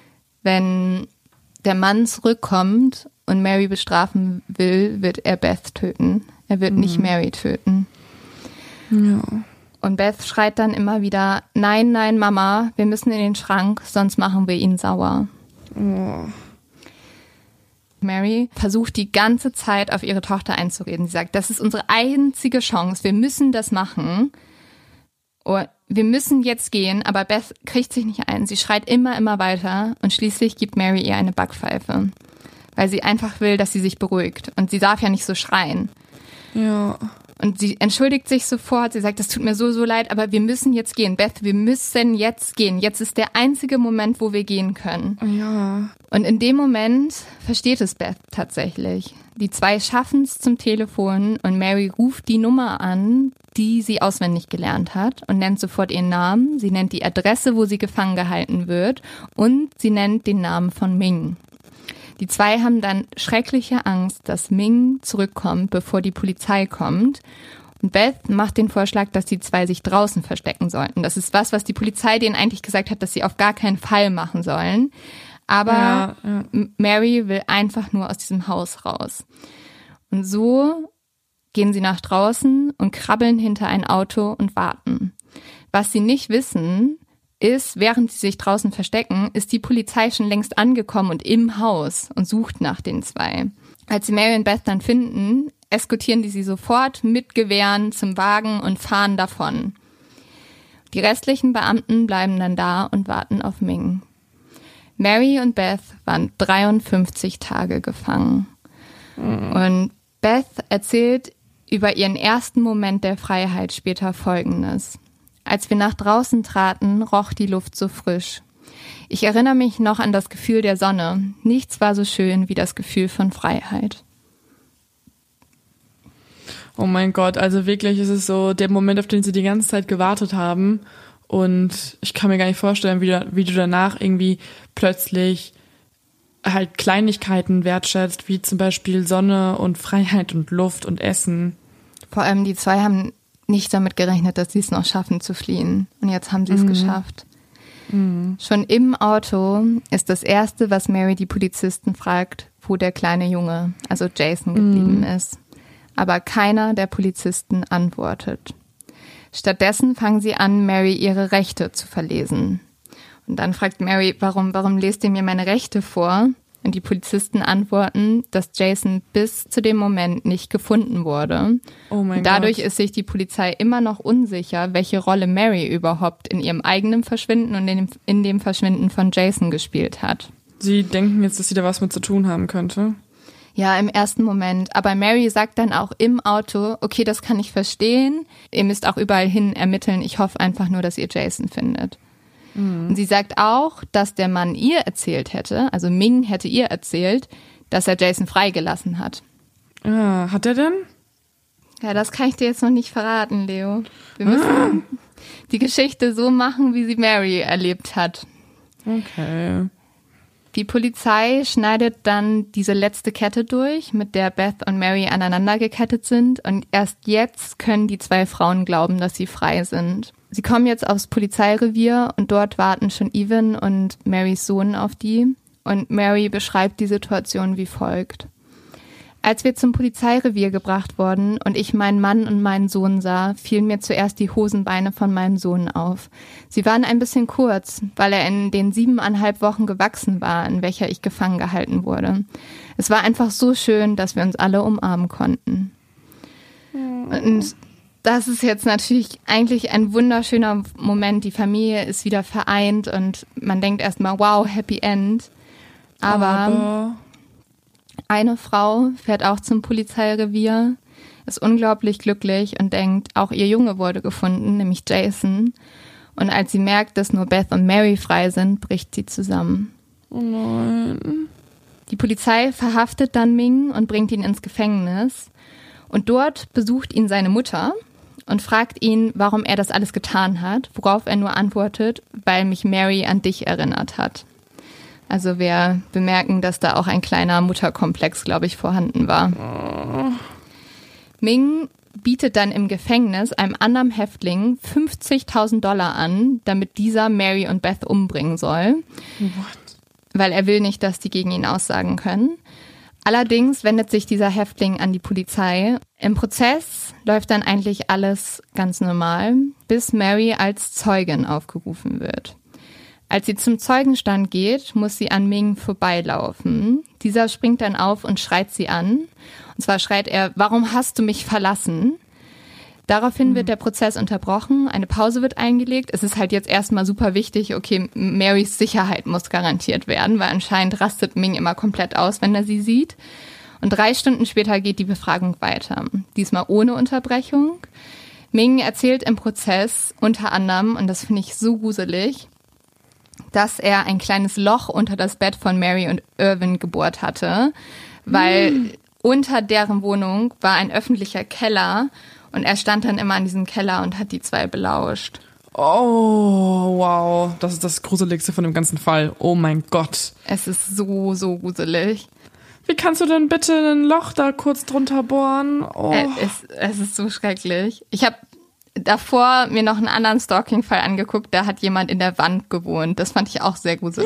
wenn der Mann zurückkommt und Mary bestrafen will, wird er Beth töten. Er wird nicht Mary töten. Ja. Und Beth schreit dann immer wieder, nein, nein, Mama, wir müssen in den Schrank, sonst machen wir ihn sauer. Oh. Mary versucht die ganze Zeit auf ihre Tochter einzureden. Sie sagt, das ist unsere einzige Chance, wir müssen das machen. Oh, wir müssen jetzt gehen, aber Beth kriegt sich nicht ein. Sie schreit immer weiter und schließlich gibt Mary ihr eine Backpfeife, weil sie einfach will, dass sie sich beruhigt. Und sie darf ja nicht so schreien. Ja. Und sie entschuldigt sich sofort. Sie sagt, das tut mir so leid, aber wir müssen jetzt gehen. Beth, wir müssen jetzt gehen. Jetzt ist der einzige Moment, wo wir gehen können. Ja. Und in dem Moment versteht es Beth tatsächlich. Die zwei schaffen es zum Telefon und Mary ruft die Nummer an, die sie auswendig gelernt hat und nennt sofort ihren Namen. Sie nennt die Adresse, wo sie gefangen gehalten wird und sie nennt den Namen von Ming. Die zwei haben dann schreckliche Angst, dass Ming zurückkommt, bevor die Polizei kommt. Und Beth macht den Vorschlag, dass die zwei sich draußen verstecken sollten. Das ist was die Polizei denen eigentlich gesagt hat, dass sie auf gar keinen Fall machen sollen. Aber ja. Mary will einfach nur aus diesem Haus raus. Und so gehen sie nach draußen und krabbeln hinter ein Auto und warten. Was sie nicht wissen, ist, während sie sich draußen verstecken, ist die Polizei schon längst angekommen und im Haus und sucht nach den zwei. Als sie Mary und Beth dann finden, eskortieren die sie sofort mit Gewehren zum Wagen und fahren davon. Die restlichen Beamten bleiben dann da und warten auf Ming. Mary und Beth waren 53 Tage gefangen. Und Beth erzählt über ihren ersten Moment der Freiheit später Folgendes. Als wir nach draußen traten, roch die Luft so frisch. Ich erinnere mich noch an das Gefühl der Sonne. Nichts war so schön wie das Gefühl von Freiheit. Oh mein Gott, also wirklich ist es so der Moment, auf den sie die ganze Zeit gewartet haben. Und ich kann mir gar nicht vorstellen, wie du danach irgendwie plötzlich halt Kleinigkeiten wertschätzt, wie zum Beispiel Sonne und Freiheit und Luft und Essen. Vor allem die zwei haben nicht damit gerechnet, dass sie es noch schaffen zu fliehen. Und jetzt haben sie es geschafft. Schon im Auto ist das Erste, was Mary die Polizisten fragt, wo der kleine Junge, also Jason, geblieben ist. Aber keiner der Polizisten antwortet. Stattdessen fangen sie an, Mary ihre Rechte zu verlesen. Und dann fragt Mary, warum lest ihr mir meine Rechte vor? Und die Polizisten antworten, dass Jason bis zu dem Moment nicht gefunden wurde. Oh mein und dadurch Gott. ist sich die Polizei immer noch unsicher, welche Rolle Mary überhaupt in ihrem eigenen Verschwinden und in dem Verschwinden von Jason gespielt hat. Sie denken jetzt, dass sie da was mit zu tun haben könnte? Ja, im ersten Moment. Aber Mary sagt dann auch im Auto, okay, das kann ich verstehen. Ihr müsst auch überall hin ermitteln. Ich hoffe einfach nur, dass ihr Jason findet. Und sie sagt auch, dass der Mann ihr erzählt hätte, also Ming hätte ihr erzählt, dass er Jason freigelassen hat. Ah, hat er denn? Ja, das kann ich dir jetzt noch nicht verraten, Leo. Wir müssen die Geschichte so machen, wie sie Mary erlebt hat. Okay. Die Polizei schneidet dann diese letzte Kette durch, mit der Beth und Mary aneinander gekettet sind. Und erst jetzt können die zwei Frauen glauben, dass sie frei sind. Sie kommen jetzt aufs Polizeirevier und dort warten schon Evan und Marys Sohn auf die. Und Mary beschreibt die Situation wie folgt. Als wir zum Polizeirevier gebracht wurden und ich meinen Mann und meinen Sohn sah, fielen mir zuerst die Hosenbeine von meinem Sohn auf. Sie waren ein bisschen kurz, weil er in den 7,5 Wochen gewachsen war, in welcher ich gefangen gehalten wurde. Es war einfach so schön, dass wir uns alle umarmen konnten. Und das ist jetzt natürlich eigentlich ein wunderschöner Moment. Die Familie ist wieder vereint und man denkt erstmal, wow, Happy End. Aber eine Frau fährt auch zum Polizeirevier, ist unglaublich glücklich und denkt, auch ihr Junge wurde gefunden, nämlich Jason. Und als sie merkt, dass nur Beth und Mary frei sind, bricht sie zusammen. Oh nein. Die Polizei verhaftet dann Ming und bringt ihn ins Gefängnis. Und dort besucht ihn seine Mutter und fragt ihn, warum er das alles getan hat, worauf er nur antwortet, weil mich Mary an dich erinnert hat. Also wir bemerken, dass da auch ein kleiner Mutterkomplex, glaube ich, vorhanden war. Ming bietet dann im Gefängnis einem anderen Häftling $50.000 an, damit dieser Mary und Beth umbringen soll. What? Weil er will nicht, dass die gegen ihn aussagen können. Allerdings wendet sich dieser Häftling an die Polizei. Im Prozess läuft dann eigentlich alles ganz normal, bis Mary als Zeugin aufgerufen wird. Als sie zum Zeugenstand geht, muss sie an Ming vorbeilaufen. Dieser springt dann auf und schreit sie an. Und zwar schreit er, warum hast du mich verlassen? Daraufhin wird der Prozess unterbrochen, eine Pause wird eingelegt. Es ist halt jetzt erstmal super wichtig, okay, Marys Sicherheit muss garantiert werden, weil anscheinend rastet Ming immer komplett aus, wenn er sie sieht. Und 3 Stunden später geht die Befragung weiter, diesmal ohne Unterbrechung. Ming erzählt im Prozess unter anderem, und das finde ich so gruselig, dass er ein kleines Loch unter das Bett von Mary und Irwin gebohrt hatte, weil unter deren Wohnung war ein öffentlicher Keller und er stand dann immer in diesem Keller und hat die 2 belauscht. Oh, wow. Das ist das Gruseligste von dem ganzen Fall. Oh mein Gott. Es ist so, so gruselig. Wie kannst du denn bitte ein Loch da kurz drunter bohren? Oh. Es ist so schrecklich. Ich habe davor mir noch einen anderen Stalking-Fall angeguckt, da hat jemand in der Wand gewohnt. Das fand ich auch sehr gruselig.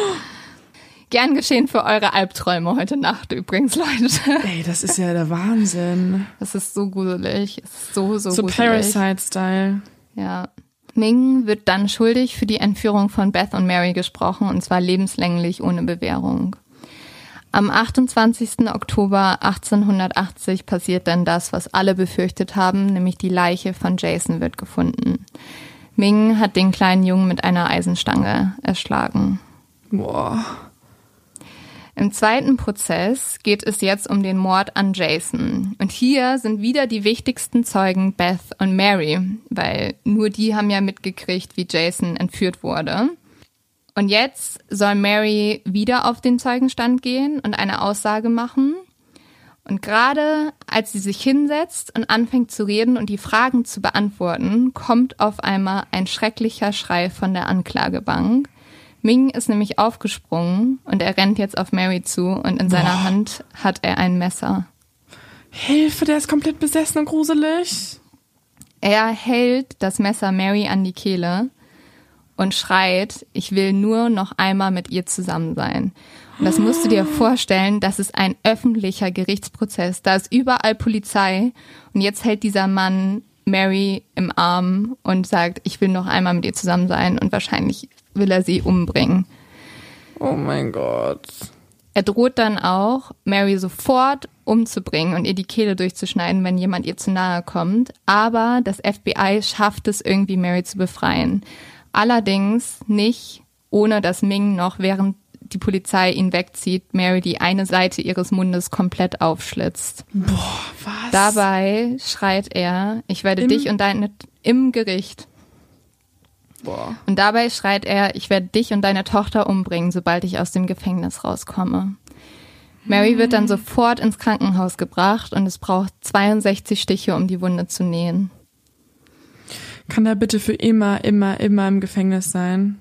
Gern geschehen für eure Albträume heute Nacht übrigens, Leute. Ey, das ist ja der Wahnsinn. Das ist so gruselig. Es ist so gruselig. Parasite-Style. Ja. Ming wird dann schuldig für die Entführung von Beth und Mary gesprochen, und zwar lebenslänglich ohne Bewährung. Am 28. Oktober 1880 passiert dann das, was alle befürchtet haben, nämlich die Leiche von Jason wird gefunden. Ming hat den kleinen Jungen mit einer Eisenstange erschlagen. Boah. Im zweiten Prozess geht es jetzt um den Mord an Jason. Und hier sind wieder die wichtigsten Zeugen Beth und Mary, weil nur die haben ja mitgekriegt, wie Jason entführt wurde. Und jetzt soll Mary wieder auf den Zeugenstand gehen und eine Aussage machen. Und gerade als sie sich hinsetzt und anfängt zu reden und die Fragen zu beantworten, kommt auf einmal ein schrecklicher Schrei von der Anklagebank. Ming ist nämlich aufgesprungen und er rennt jetzt auf Mary zu und in seiner Hand hat er ein Messer. Hilfe, der ist komplett besessen und gruselig. Er hält das Messer Mary an die Kehle und schreit, ich will nur noch einmal mit ihr zusammen sein. Und das musst du dir vorstellen, das ist ein öffentlicher Gerichtsprozess. Da ist überall Polizei und jetzt hält dieser Mann Mary im Arm und sagt, ich will noch einmal mit ihr zusammen sein, und wahrscheinlich will er sie umbringen. Oh mein Gott. Er droht dann auch, Mary sofort umzubringen und ihr die Kehle durchzuschneiden, wenn jemand ihr zu nahe kommt. Aber das FBI schafft es irgendwie, Mary zu befreien. Allerdings nicht, ohne dass Ming noch, während die Polizei ihn wegzieht, Mary die eine Seite ihres Mundes komplett aufschlitzt. Boah, was? Dabei schreit er, ich werde dich und deine, im Gericht. Boah. Und dabei schreit er, ich werde dich und deine Tochter umbringen, sobald ich aus dem Gefängnis rauskomme. Mary wird dann sofort ins Krankenhaus gebracht und es braucht 62 Stiche, um die Wunde zu nähen. Kann er bitte für immer im Gefängnis sein?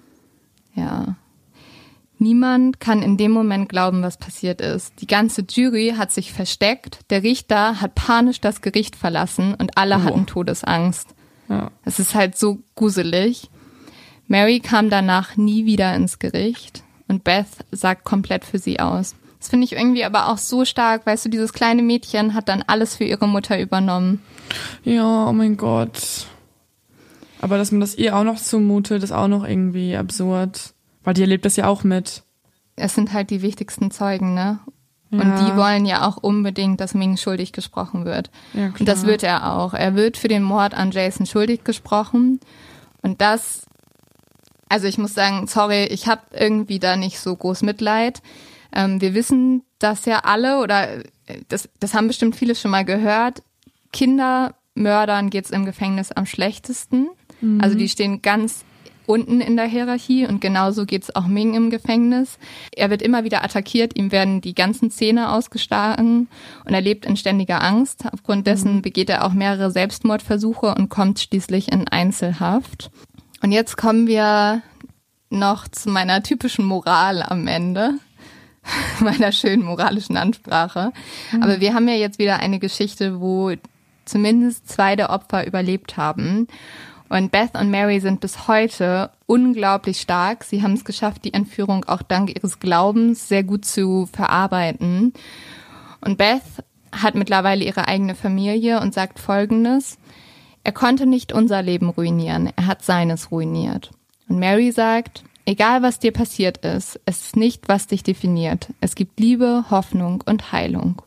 Ja. Niemand kann in dem Moment glauben, was passiert ist. Die ganze Jury hat sich versteckt, der Richter hat panisch das Gericht verlassen und alle hatten Todesangst. Ja. Es ist halt so gruselig. Mary kam danach nie wieder ins Gericht und Beth sagt komplett für sie aus. Das finde ich irgendwie aber auch so stark, weißt du, dieses kleine Mädchen hat dann alles für ihre Mutter übernommen. Ja, oh mein Gott. Aber dass man das ihr auch noch zumutet, ist auch noch irgendwie absurd. Weil die erlebt das ja auch mit. Es sind halt die wichtigsten Zeugen, ne? Ja. Und die wollen ja auch unbedingt, dass Ming schuldig gesprochen wird. Ja, klar. Und das wird er auch. Er wird für den Mord an Jason schuldig gesprochen. Und das, also ich muss sagen, sorry, ich habe irgendwie da nicht so groß Mitleid. Wir wissen das ja alle, oder das haben bestimmt viele schon mal gehört. Kindermördern geht's im Gefängnis am schlechtesten. Mhm. Also die stehen ganz unten in der Hierarchie und genauso geht's auch Ming im Gefängnis. Er wird immer wieder attackiert, ihm werden die ganzen Zähne ausgeschlagen und er lebt in ständiger Angst. Aufgrund dessen begeht er auch mehrere Selbstmordversuche und kommt schließlich in Einzelhaft. Und jetzt kommen wir noch zu meiner typischen Moral am Ende, meiner schönen moralischen Ansprache. Aber wir haben ja jetzt wieder eine Geschichte, wo zumindest 2 der Opfer überlebt haben. Und Beth und Mary sind bis heute unglaublich stark. Sie haben es geschafft, die Entführung auch dank ihres Glaubens sehr gut zu verarbeiten. Und Beth hat mittlerweile ihre eigene Familie und sagt Folgendes: Er konnte nicht unser Leben ruinieren, er hat seines ruiniert. Und Mary sagt, Egal, was dir passiert ist, es ist nicht, was dich definiert. Es gibt Liebe, Hoffnung und Heilung.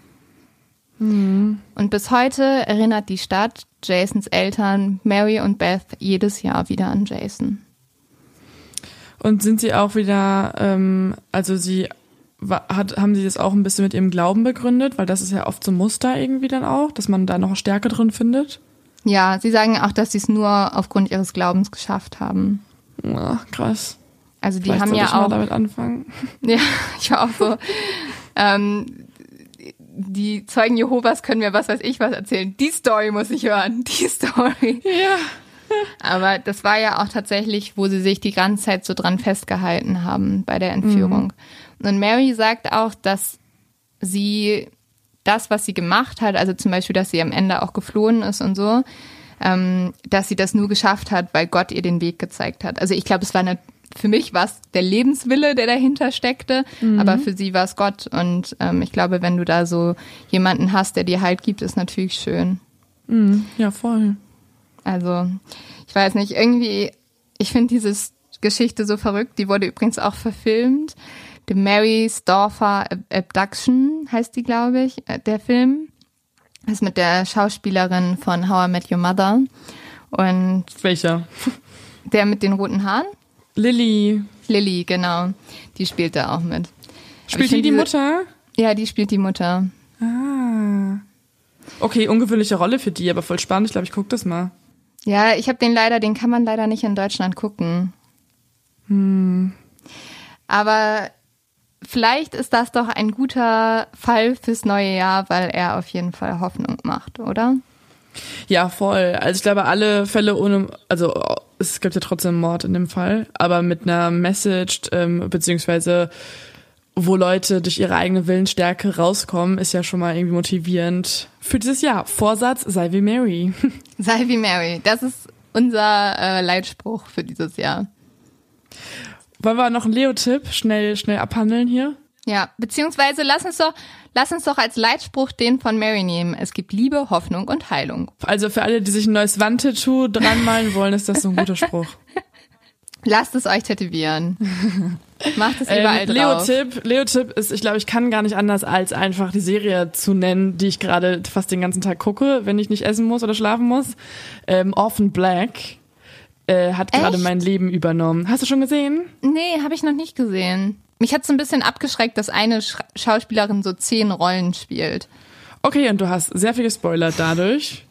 Und bis heute erinnert die Stadt, Jasons Eltern, Mary und Beth, jedes Jahr wieder an Jason. Und sind sie auch wieder, haben sie das auch ein bisschen mit ihrem Glauben begründet? Weil das ist ja oft so ein Muster irgendwie dann auch, dass man da noch Stärke drin findet. Ja, sie sagen auch, dass sie es nur aufgrund ihres Glaubens geschafft haben. Ja, krass. Also die Vielleicht haben sollte ja ich mal auch. damit anfangen. Ja, ich war auch so. Die Zeugen Jehovas können mir was weiß ich was erzählen. Die Story muss ich hören. Die Story. Ja. Aber das war ja auch tatsächlich, wo sie sich die ganze Zeit so dran festgehalten haben bei der Entführung. Und Mary sagt auch, dass sie das, was sie gemacht hat, also zum Beispiel, dass sie am Ende auch geflohen ist und so, dass sie das nur geschafft hat, weil Gott ihr den Weg gezeigt hat. Also ich glaube, für mich war es der Lebenswille, der dahinter steckte, aber für sie war es Gott. Und ich glaube, wenn du da so jemanden hast, der dir Halt gibt, ist natürlich schön. Ja, voll. Also, ich weiß nicht, irgendwie, ich finde diese Geschichte so verrückt. Die wurde übrigens auch verfilmt. The Mary Stauffer Abduction heißt die, glaube ich, der Film. Das ist mit der Schauspielerin von How I Met Your Mother. Und Welcher? der mit den roten Haaren? Lily, genau. Die spielt da auch mit. spielt die Mutter? Ja, die spielt die Mutter. Ah. Okay, ungewöhnliche Rolle für die, aber voll spannend. Ich glaube, ich gucke das mal. Ja, ich habe den kann man leider nicht in Deutschland gucken. Aber vielleicht ist das doch ein guter Fall fürs neue Jahr, weil er auf jeden Fall Hoffnung macht, oder? Ja, voll. Also ich glaube, alle Fälle also es gibt ja trotzdem Mord in dem Fall, aber mit einer Message, beziehungsweise wo Leute durch ihre eigene Willensstärke rauskommen, ist ja schon mal irgendwie motivierend für dieses Jahr. Vorsatz, sei wie Mary. Sei wie Mary. Das ist unser Leitspruch für dieses Jahr. Wollen wir noch einen Leo-Tipp schnell abhandeln hier? Ja, beziehungsweise lass uns doch als Leitspruch den von Mary nehmen. Es gibt Liebe, Hoffnung und Heilung. Also für alle, die sich ein neues Wandtattoo dran malen wollen, ist das so ein guter Spruch. Lasst es euch tätowieren. Macht es überall drauf. Leo-Tipp ist, ich glaube, ich kann gar nicht anders, als einfach die Serie zu nennen, die ich gerade fast den ganzen Tag gucke, wenn ich nicht essen muss oder schlafen muss. Orphan Black hat gerade mein Leben übernommen. Hast du schon gesehen? Nee, habe ich noch nicht gesehen. Mich hat's ein bisschen abgeschreckt, dass eine Schauspielerin so 10 Rollen spielt. Okay, und du hast sehr viel gespoilert dadurch.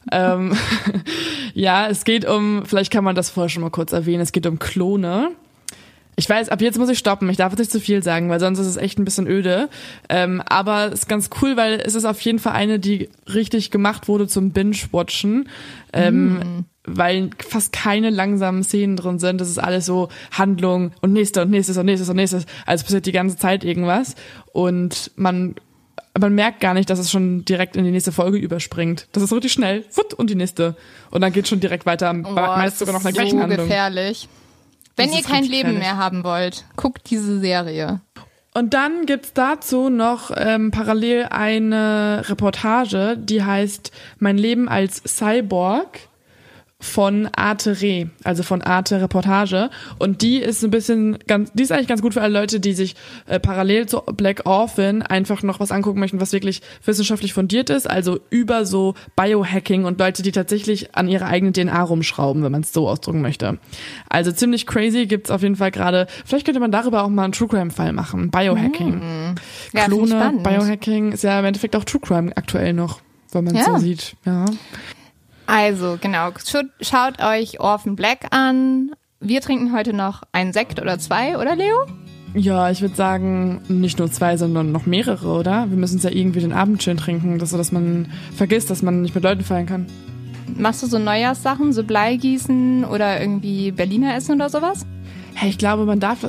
Ja, es geht vielleicht kann man das vorher schon mal kurz erwähnen, es geht um Klone. Ich weiß, ab jetzt muss ich stoppen, ich darf jetzt nicht zu viel sagen, weil sonst ist es echt ein bisschen öde. Aber es ist ganz cool, weil es ist auf jeden Fall eine, die richtig gemacht wurde zum Binge-Watchen. Weil fast keine langsamen Szenen drin sind. Das ist alles so Handlung und nächstes. Also passiert die ganze Zeit irgendwas. Und man merkt gar nicht, dass es schon direkt in die nächste Folge überspringt. Das ist so richtig schnell. Und die nächste. Und dann geht schon direkt weiter. Meist sogar noch eine gleiche Handlung. Gefährlich. Wenn ihr kein Leben mehr haben wollt, guckt diese Serie. Und dann gibt's dazu noch parallel eine Reportage, die heißt Mein Leben als Cyborg von Arte Re, also von Arte Reportage. Und die ist die ist eigentlich ganz gut für alle Leute, die sich parallel zu Black Orphan einfach noch was angucken möchten, was wirklich wissenschaftlich fundiert ist, also über so Biohacking und Leute, die tatsächlich an ihrer eigenen DNA rumschrauben, wenn man es so ausdrücken möchte. Also ziemlich crazy, gibt's auf jeden Fall gerade, vielleicht könnte man darüber auch mal einen True Crime Fall machen, Biohacking. Ja, Klone, Biohacking ist ja im Endeffekt auch True Crime aktuell noch, wenn man es so sieht. Ja. Also, genau, schaut euch Orphan Black an. Wir trinken heute noch einen Sekt oder 2, oder Leo? Ja, ich würde sagen, nicht nur 2, sondern noch mehrere, oder? Wir müssen es ja irgendwie den Abend schön trinken, dass man vergisst, dass man nicht mit Leuten feiern kann. Machst du so Neujahrssachen, so Bleigießen oder irgendwie Berliner essen oder sowas? Hey, ich glaube, man darf,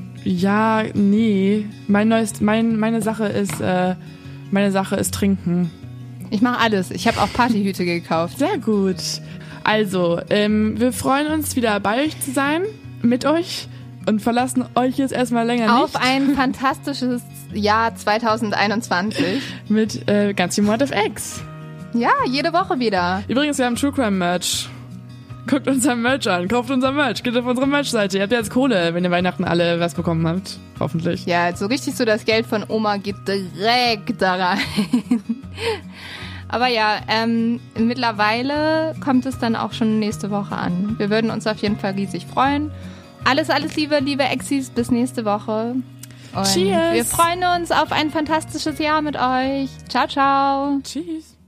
nee. Meine Sache ist trinken. Ich mache alles. Ich habe auch Partyhüte gekauft. Sehr gut. Also, wir freuen uns wieder bei euch zu sein, mit euch und verlassen euch jetzt erstmal länger nicht. Auf ein fantastisches Jahr 2021. Mit ganz viel Mord of X. Ja, jede Woche wieder. Übrigens, wir haben True Crime Merch. Guckt unser Merch an, kauft unser Merch, geht auf unsere Merch-Seite. Ihr habt ja jetzt Kohle, wenn ihr Weihnachten alle was bekommen habt. Hoffentlich. Ja, so richtig so das Geld von Oma geht direkt da rein. Aber ja, mittlerweile kommt es dann auch schon nächste Woche an. Wir würden uns auf jeden Fall riesig freuen. Alles Liebe, liebe Exis, bis nächste Woche. Und Cheers. wir freuen uns auf ein fantastisches Jahr mit euch. Ciao, ciao. Tschüss.